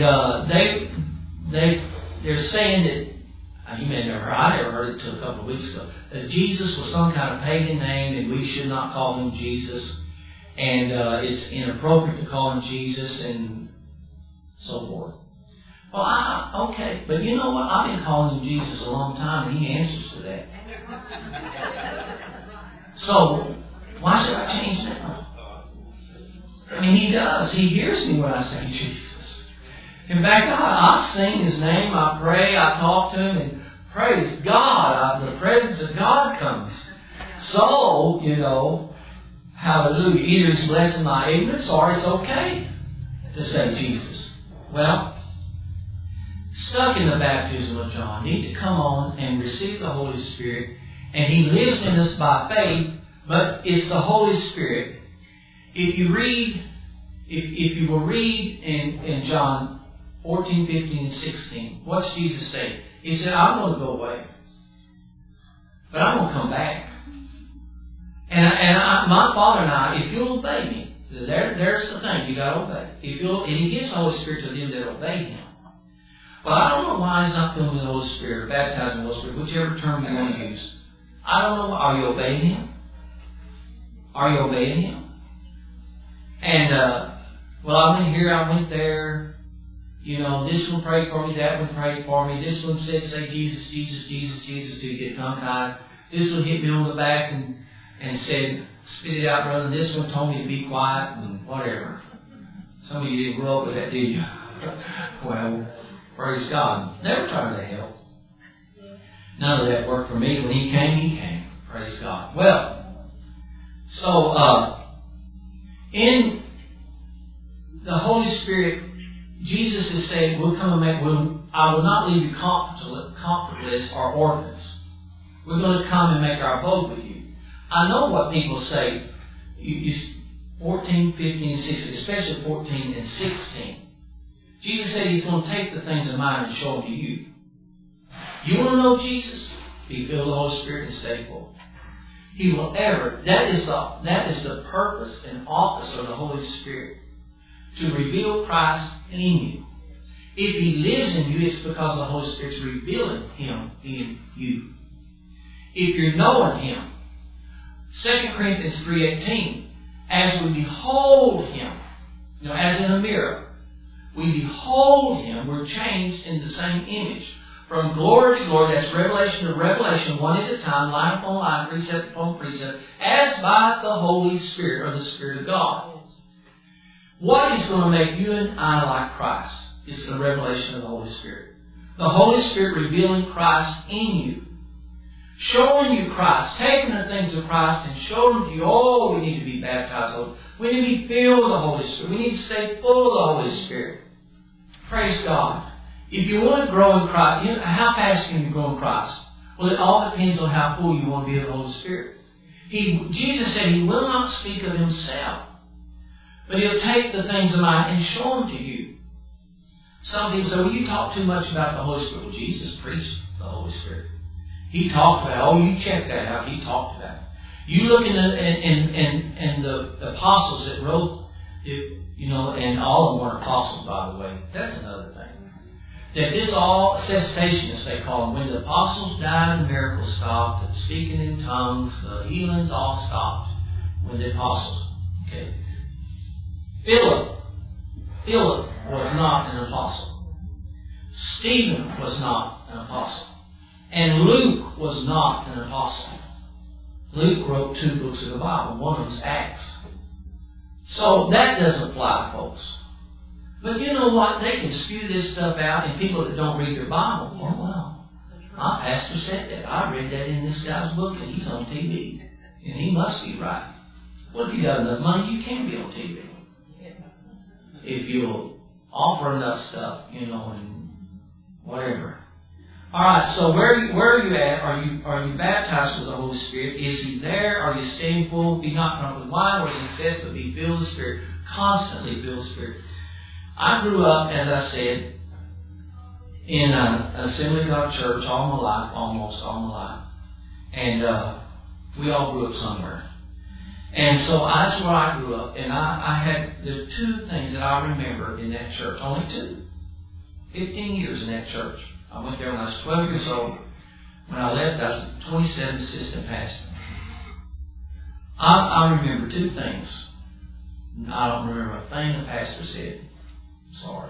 they're saying that, you may have never heard, I never heard it until a couple of weeks ago, that Jesus was some kind of pagan name and we should not call him Jesus. And it's inappropriate to call him Jesus and so forth. Well, okay, but you know what? I've been calling him Jesus a long time, and he answers to that. So, why should I change now? I mean, he does. He hears me when I say Jesus. In fact, I sing his name, I pray, I talk to him, and praise God, the presence of God comes. So, hallelujah, either he's blessing my ignorance or it's okay to say Jesus. Well, stuck in the baptism of John, need to come on and receive the Holy Spirit. And he lives in us by faith, but it's the Holy Spirit. If you will read in John 14, 15, and 16, what's Jesus say? He said, I'm going to go away, but I'm going to come back. And my Father and I, if you'll obey me, there's the thing, you got to obey. And he gives the Holy Spirit to them that obey him. But I don't know why he's not filling with the Holy Spirit or baptizing the Holy Spirit, whichever term you want to use. I don't know. Are you obeying him? Are you obeying him? And, I went here, I went there. This one prayed for me, that one prayed for me. This one said, say Jesus, Jesus, Jesus, Jesus, till you get tongue-tied. This one hit me on the back and said, spit it out, brother. This one told me to be quiet and whatever. Some of you didn't grow up with that, did you? Well, praise God. Never tried to help. None of that worked for me. When he came, he came. Praise God. Well, so in the Holy Spirit, Jesus is saying, we'll come and I will not leave you comfortless or orphans. We're going to come and make our abode with you. I know what people say. 14, 15, and 16, especially 14 and 16. Jesus said he's going to take the things of mine and show them to you. You want to know Jesus? Be filled with the Holy Spirit and stay full. He will ever. That is the purpose and office of the Holy Spirit. To reveal Christ in you. If he lives in you, it's because the Holy Spirit's revealing him in you. If you're knowing him. 2 Corinthians 3:18. As we behold him, as in a mirror, we behold him, we're changed in the same image. From glory to glory, that's revelation to revelation, one at a time, line upon line, precept upon precept, as by the Holy Spirit, or the Spirit of God. What is going to make you and I like Christ is the revelation of the Holy Spirit. The Holy Spirit revealing Christ in you. Showing you Christ, taking the things of Christ and showing to you, we need to be baptized. We need to be filled with the Holy Spirit. We need to stay full of the Holy Spirit. Praise God. If you want to grow in Christ, how fast can you grow in Christ? Well, it all depends on how full you want to be of the Holy Spirit. Jesus said he will not speak of himself, but he'll take the things of mine and show them to you. Some people say, well, you talk too much about the Holy Spirit. Well, Jesus preached the Holy Spirit. He talked about it. You check that out. He talked about it. You look in the apostles that wrote, and all of them weren't apostles, by the way. That's another thing. That this all cessationists, they call them, when the apostles died, the miracles stopped, the speaking in tongues, the healings all stopped when the apostles. Okay. Philip was not an apostle. Stephen was not an apostle. And Luke was not an apostle. Luke wrote 2 books of the Bible. One of them's Acts. So that doesn't apply, folks. But you know what? They can spew this stuff out, and people that don't read their Bible, oh well, my pastor said that. I read that in this guy's book, and he's on TV. And he must be right. Well, if you got enough money, you can be on TV. If you'll offer enough stuff, and whatever. All right, so where are you at? Are you baptized with the Holy Spirit? Is he there? Are you staying full? Be not drunk with wine or with excess, but be filled with the Spirit. Constantly filled with the Spirit. I grew up, as I said, in an Assembly of God church all my life, almost all my life. And we all grew up somewhere. And so that's where I grew up. And I had the two things that I remember in that church. Only two. 15 years in that church. I went there when I was 12 years old. When I left, I was 27th assistant pastor. I remember two things. I don't remember a thing the pastor said. Sorry.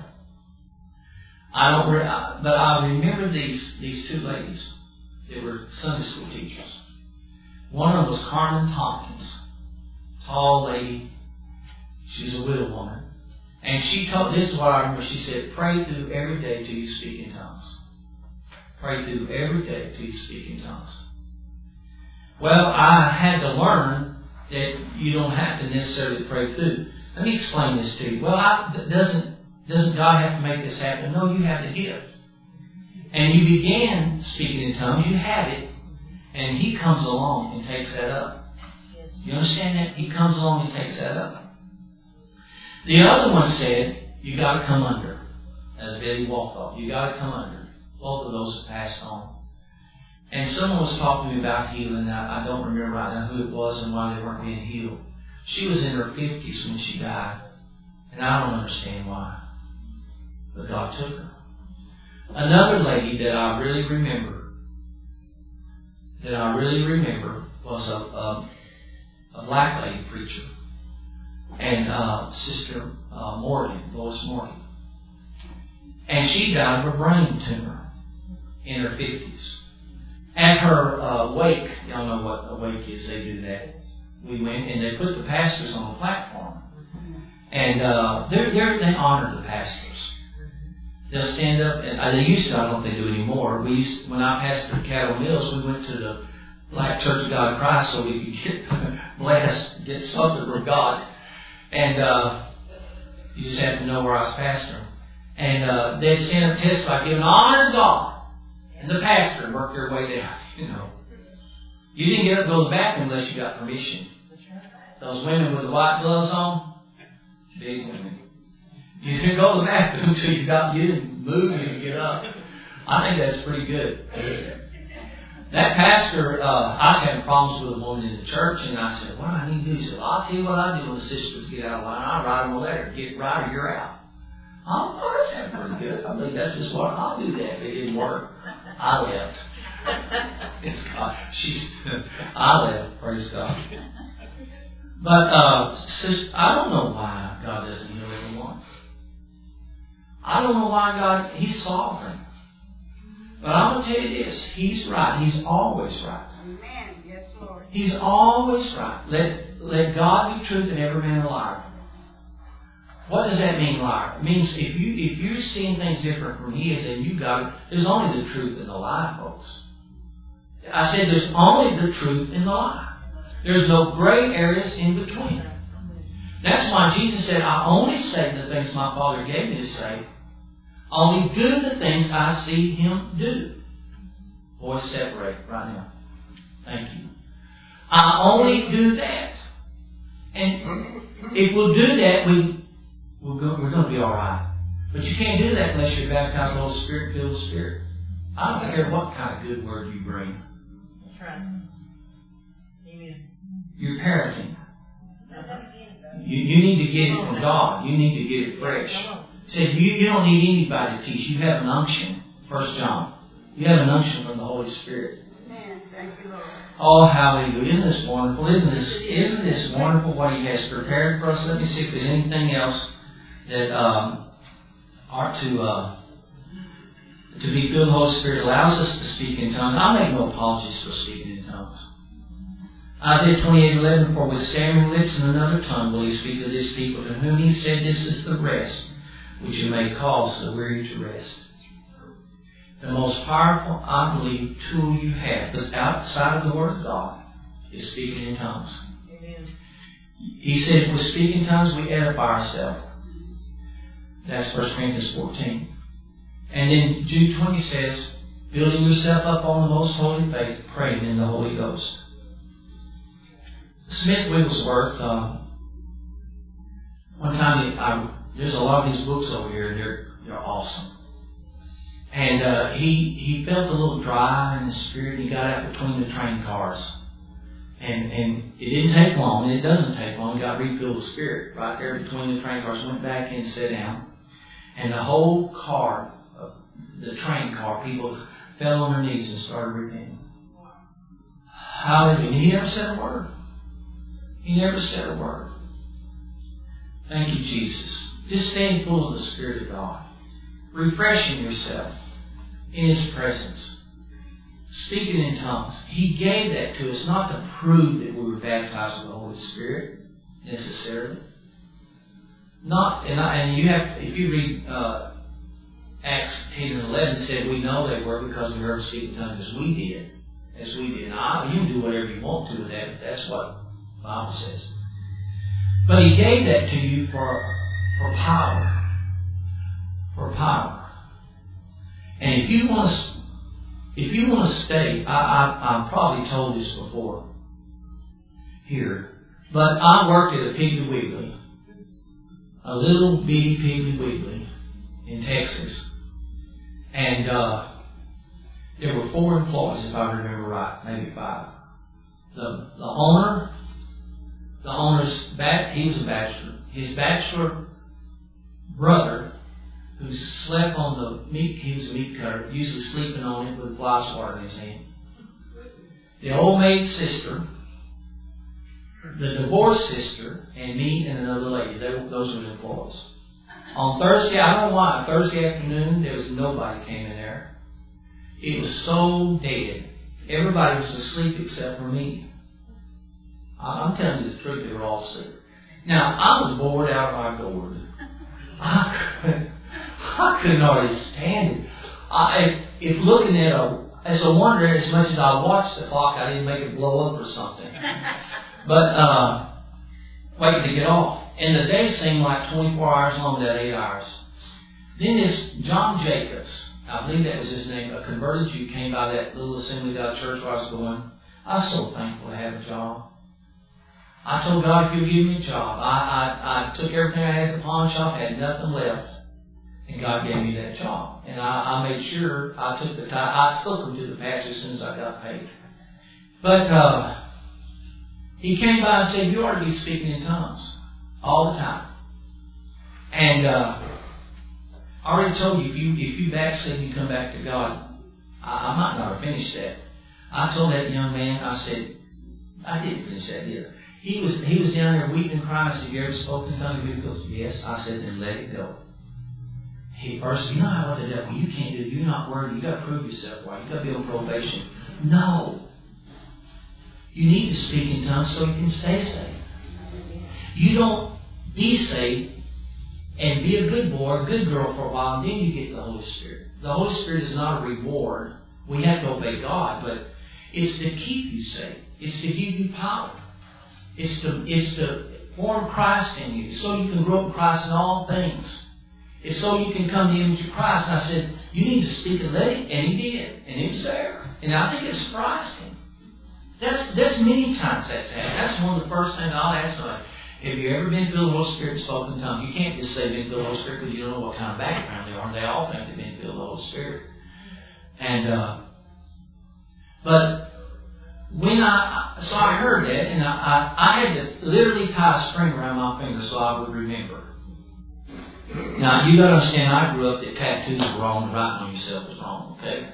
But I remember these two ladies. They were Sunday school teachers. One of them was Carmen Tompkins. Tall lady. She was a widow woman. And she told, this is what I remember, she said, pray through every day till you speak in tongues. Pray through every day till you speak in tongues. Well, I had to learn that you don't have to necessarily pray through. Let me explain this to you. Well, doesn't God have to make this happen? No, you have the gift. And you began speaking in tongues, you have it, and He comes along and takes that up. You understand that? He comes along and takes that up. The other one said, you got to come under. As Betty walked off, you got to come under. Both of those passed on. And someone was talking to me about healing. I don't remember right now who it was and why they weren't being healed. She was in her 50s when she died. And I don't understand why. But God took her. Another lady that I really remember was a black lady preacher. And Sister Morgan, Lois Morgan. And she died of a brain tumor in her 50s. At her wake, y'all know what a wake is, they do that. We went and they put the pastors on the platform. And they honor the pastors. They'll stand up, and they used to, I don't think they do anymore. When I pastored Cattle Mills, we went to the Black Church of God in Christ so we could get blessed, get something from God. And you just have to know where I was pastoring. And they'd stand up and testify, giving honor to God. And the pastor worked their way down, you know. You didn't get up and go to the bathroom unless you got permission. Those women with the white gloves on, big women. You didn't go to the bathroom until you didn't move and you didn't get up. I think that's pretty good. That pastor, I was having problems with a woman in the church, and I said, what do I need to do? He said, well, I'll tell you what I do when the sisters get out of line. I write them a letter. Get right or you're out. Oh, that's pretty good. I mean, that's just what I'll do that. If it didn't work, I left. It's God. I left. Praise God. But I don't know why God doesn't heal everyone. I don't know why God, He's sovereign. But I'm going to tell you this. He's right. He's always right. Amen. Yes, Lord. He's always right. Let God be truth and every man a liar. What does that mean, liar? It means if you're seeing things different from He is, then you got it. There's only the truth and the lie, folks. I said there's only the truth and the lie. There's no gray areas in between. That's why Jesus said, I only say the things my Father gave me to say. I only do the things I see Him do. Boys, separate right now. Thank you. I only do that. And if we'll do that, we're going to be all right. But you can't do that unless you're baptized with the Holy Spirit, filled with the Spirit. I don't care what kind of good word you bring. That's right. Amen. You're parenting. You need to get it from God. You need to get it fresh. Said you don't need anybody to teach. You have an unction. 1 John. You have an unction from the Holy Spirit. Amen. Thank you, Lord. Oh, hallelujah. Isn't this wonderful? Isn't this wonderful what He has prepared for us? Let me see if there's anything else that are to be filled with the Holy Spirit allows us to speak in tongues. I make no apologies for speaking in tongues. Isaiah 28:11, for with stammering lips and another tongue will He speak to this people, to whom He said, this is the rest which you may cause the weary to rest. The most powerful, I believe, tool you have, because outside of the Word of God, is speaking in tongues. Amen. He said, if we speak in tongues, we edify ourselves. That's 1 Corinthians 14. And then Jude 20 says, building yourself up on the most holy faith, praying in the Holy Ghost. Smith Wigglesworth, one time, there's a lot of these books over here, and they're awesome. And he felt a little dry in his spirit. He got out between the train cars. And it didn't take long, and it doesn't take long. He got refilled with spirit right there between the train cars, went back in and sat down. And the whole car, the train car, people fell on their knees and started repenting. Hallelujah. And he never said a word. He never said a word. Thank you, Jesus. Just staying full of the Spirit of God. Refreshing yourself in His presence. Speaking in tongues. He gave that to us not to prove that we were baptized with the Holy Spirit necessarily. And you have, if you read Acts 10 and 11, it said we know they were because we heard speaking tongues as we did. Now, you can do whatever you want to with that, but that's what the Bible says. But He gave that to you for power. For power. And if you want to stay, I've probably told this before here, but I worked at a Piggly Wiggly, a little bitty Piggly Wiggly in Texas, and there were 4 employees, if I remember right, maybe 5. The owner's he was a bachelor. His bachelor brother, who slept on the meat, he was a meat cutter, usually sleeping on it with fly swatter in his hand. The old maid's sister, the divorced sister, and me and another lady. Those were the employees. On Thursday, I don't know why, Thursday afternoon, there was nobody came in there. It was so dead. Everybody was asleep except for me. I'm telling you the truth, they were all asleep. Now, I was bored out of my gourd. I couldn't hardly stand it. If looking at it's a wonder, as much as I watched the clock, I didn't make it blow up or something. But waiting to get off. And the day seemed like 24 hours long, that 8 hours. Then this John Jacobs, I believe that was his name, a converted Jew, came by that little Assembly of God church where I was going. I was so thankful to have a job. I told God, if you'll give me a job. I took everything I had at the pawn shop, had nothing left. And God gave me that job. And I made sure I took the time. I took them to the pastor as soon as I got paid. But he came by and said, you ought to be speaking in tongues all the time. And I already told you, if you backslid and you come back to God, I might not have finished that. I told that young man, I said, I didn't finish that either. He was down there weeping and crying. I said, have you ever spoken in tongues? He goes, yes. I said, then let it go. He first, you know how what the devil, you can't do, you're not worthy, you got to prove yourself right, you got to be on probation. No. You need to speak in tongues so you can stay saved. You don't be saved and be a good boy, a good girl for a while, and then you get the Holy Spirit. The Holy Spirit is not a reward. We have to obey God, but it's to keep you saved. It's to give you power. It's to form Christ in you so you can grow up in Christ in all things. It's so you can come to the image of Christ. And I said, you need to speak and let it. And he did. And it was there. And I think it surprised him. That's many times that's happened. That's one of the first things I'll ask somebody. Have you ever been filled with the Holy Spirit and spoken in tongues? You can't just say been filled with the Holy Spirit because you don't know what kind of background they are. They all think they've been filled with the Holy Spirit. And, but when I heard that, and I had to literally tie a string around my finger so I would remember. Now, you got to understand, I grew up that tattoos were wrong, writing on yourself was wrong, okay?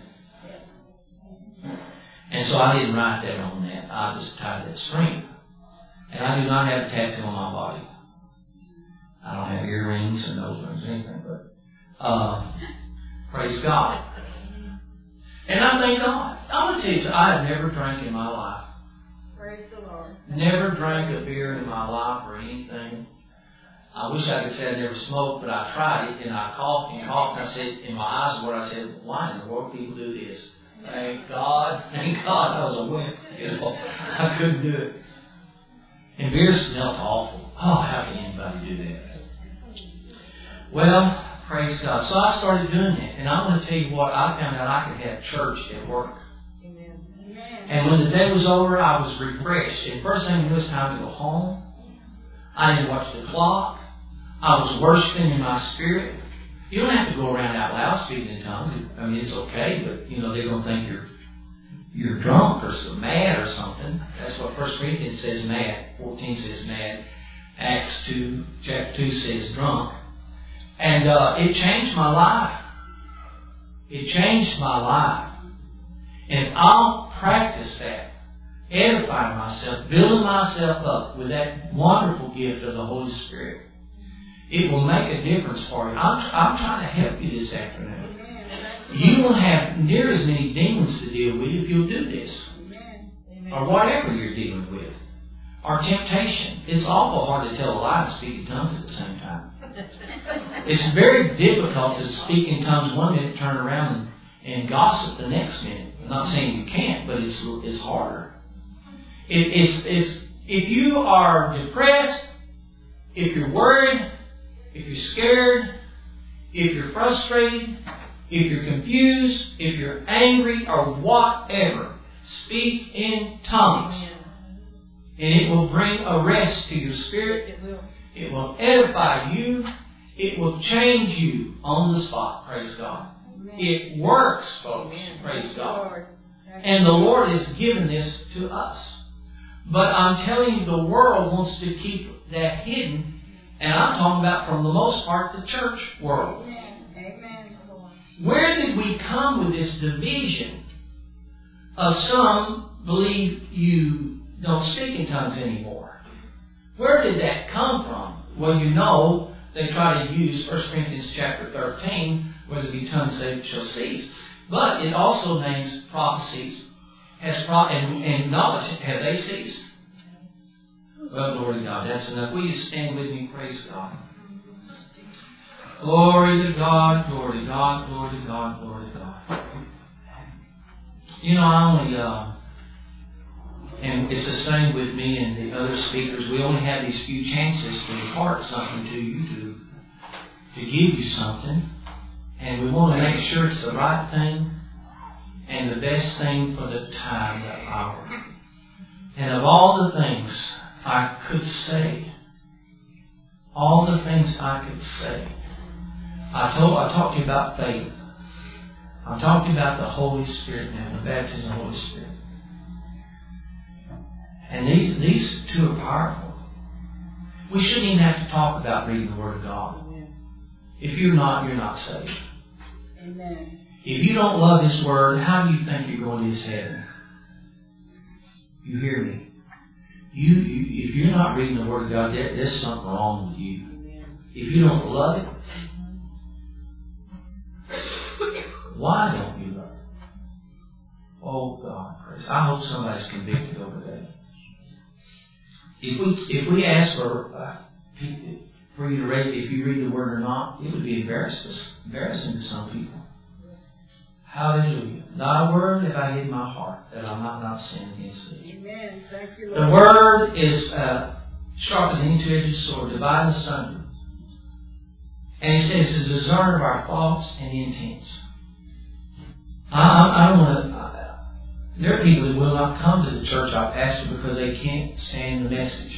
And so I didn't write that on that. I just tied that string. And I do not have a tattoo on my body. I don't have earrings or nose rings or anything, but praise God. And I thank God. I'm going to tell you something, I have never drank in my life. Praise the Lord. Never drank a beer in my life or anything. I wish I could say I never smoked, but I tried it, and I coughed and coughed, and I said, in my eyes were, I said, why in the world do people do this? Thank God, I was a wimp, I couldn't do it. And beer smelled awful. Oh, how can anybody do that? Well, praise God. So I started doing that, and I'm going to tell you what, I found out I could have church at work. Amen. And when the day was over, I was refreshed. And first thing I knew, it was time to go home. I didn't watch the clock. I was worshiping in my spirit. You don't have to go around out loud speaking in tongues. I mean, it's okay, but they're going to think you're drunk or so mad or something. That's what 1 Corinthians says mad. 14 says mad. Acts 2, chapter 2 says drunk. And it changed my life. It changed my life. And I'll practice that. Edifying myself, building myself up with that wonderful gift of the Holy Spirit. It will make a difference for you. I'm trying to help you this afternoon. You won't have near as many demons to deal with if you'll do this. Or whatever you're dealing with. Or temptation. It's awful hard to tell a lie and speak in tongues at the same time. It's very difficult to speak in tongues one minute, turn around and gossip the next minute. I'm not saying you can't, but it's harder. If you are depressed, if you're worried, if you're scared, if you're frustrated, if you're confused, if you're angry, or whatever, speak in tongues. And it will bring a rest to your spirit. It will edify you. It will change you on the spot. Praise God. It works, folks. Praise God. And the Lord has given this to us. But I'm telling you, the world wants to keep that hidden. And I'm talking about, from the most part, the church world. Where did we come with this division of some believe you don't speak in tongues anymore? Where did that come from? Well, they try to use 1 Corinthians chapter 13, whether be tongues they shall cease. But it also names prophecies and knowledge. Have they ceased? Well, glory to God. That's enough. Will you stand with me? Praise God. Glory to God, glory to God, glory to God, glory to God. And it's the same with me and the other speakers. We only have these few chances to impart something to you, to give you something. And we want to make sure it's the right thing and the best thing for the time, the hour. And of all the things I could say, I talked to you about faith. I'm talking about the Holy Spirit now, the baptism of the Holy Spirit. And these two are powerful. We shouldn't even have to talk about reading the Word of God. If you're not saved. Amen. If you don't love His Word, how do you think you're going to His heaven? You hear me? If you're not reading the Word of God, there's something wrong with you. If you don't love it, why don't you love it? Oh God, praise. I hope somebody's convicted over that. If we ask for you to rate if you read the Word or not, it would be embarrassing to some people. Hallelujah. Thy word have I hid in my heart, that I might not sin against thee. Amen. Thank you, Lord. The Word is sharper than any two-edged sword, dividing asunder. And He says it's a discerner of our thoughts and intents. I don't want to... There are people that will not come to the church I've pastored because they can't stand the message.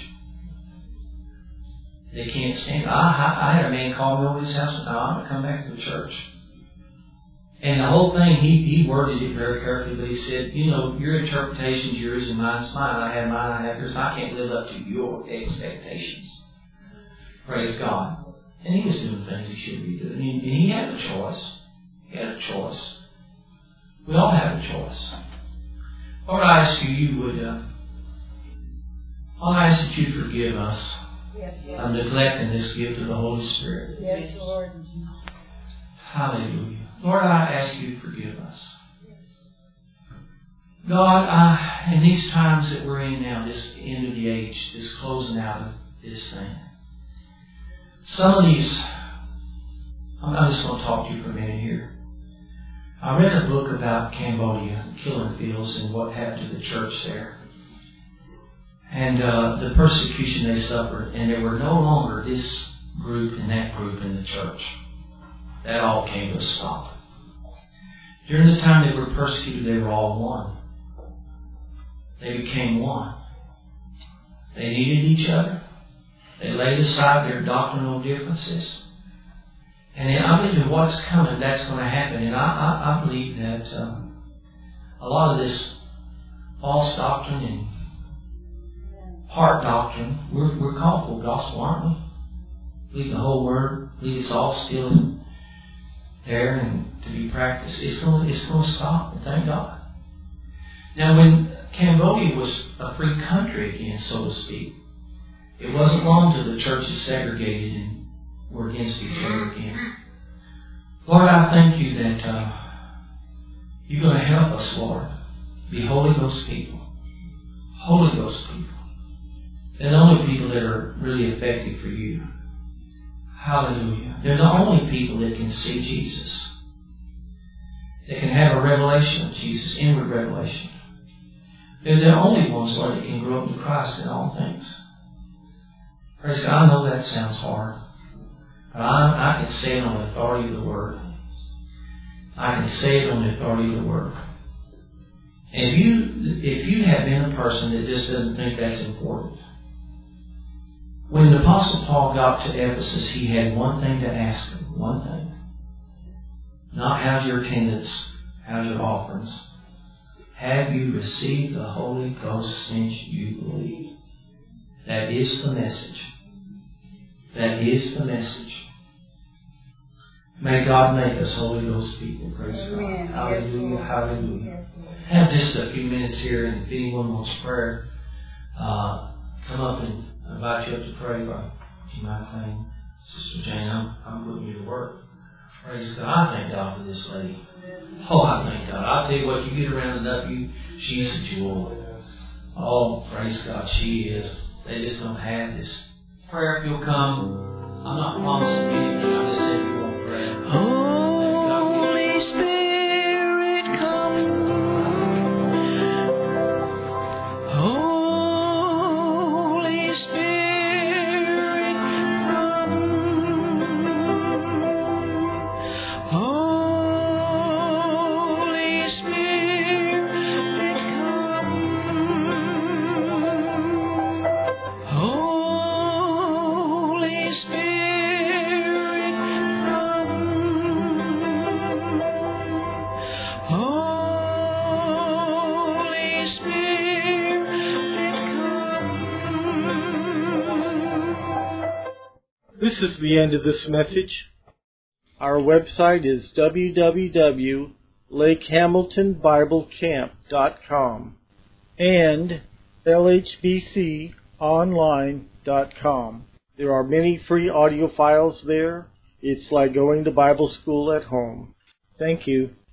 They can't stand it. I had a man call me over his house and said, I'm going to come back to the church. And the whole thing, he worded it very carefully, but he said, your interpretation's yours and mine's mine. I have mine, I have yours. I can't live up to your expectations. Praise God. And he was doing things he shouldn't be doing. And he had a choice. He had a choice. We all have a choice. Lord, I ask I ask that you forgive us. Yes, of neglecting this gift of the Holy Spirit. yes, Lord. Hallelujah. Lord, I ask you to forgive us. God, in these times that we're in now, this end of the age, this closing out of this thing, some of these, I'm just going to talk to you for a minute here. I read a book about Cambodia, the killing fields, and what happened to the church there. And the persecution they suffered. And there were no longer this group and that group in the church. That all came to a stop. During the time they were persecuted, they were all one. They became one. They needed each other. They laid aside their doctrinal differences. And I believe what's coming, that's going to happen. And I believe that a lot of this false doctrine and heart doctrine, we're called for gospel, aren't we? Believe the whole word, believe it's all still there and to be practiced. It's going to stop, and thank God. Now, when Cambodia was a free country again, so to speak, it wasn't long till the churches segregated and were against each other again. Lord, I thank you that you're going to help us, Lord, be Holy Ghost people. Holy Ghost people. They're the only people that are really effective for you. Hallelujah. They're the only people that can see Jesus. They can have a revelation of Jesus, inward revelation. They're the only ones, Lord, that can grow up in Christ in all things. Praise God. I know that sounds hard. But I can say it on the authority of the Word. I can say it on the authority of the Word. And if you have been a person that just doesn't think that's important, when the Apostle Paul got to Ephesus, he had one thing to ask him. One thing. Not how's your attendance, how's your offerings. Have you received the Holy Ghost since you believe? That is the message. That is the message. May God make us Holy Ghost people. Praise Amen. God. Hallelujah. Yes, Hallelujah. Yes, I have just a few minutes here, and if anyone wants prayer, come up and invite you up to pray. Do you mind praying? Sister Jane, I'm putting you to work. Praise God. I thank God for this lady. Oh, I thank God. I'll tell you what, you get around enough, she's a jewel. Oh, praise God, she is. They just don't have this. Prayer, if you'll come. I'm not promising anything. I'm just saying if you want prayer. Holy Spirit, come. Holy Spirit, come. Holy Spirit, come. Holy Spirit, come. Holy Spirit, come. This is the end of this message. Our website is www.lakehamiltonbiblecamp.com and lhbconline.com. There are many free audio files there. It's like going to Bible school at home. Thank you.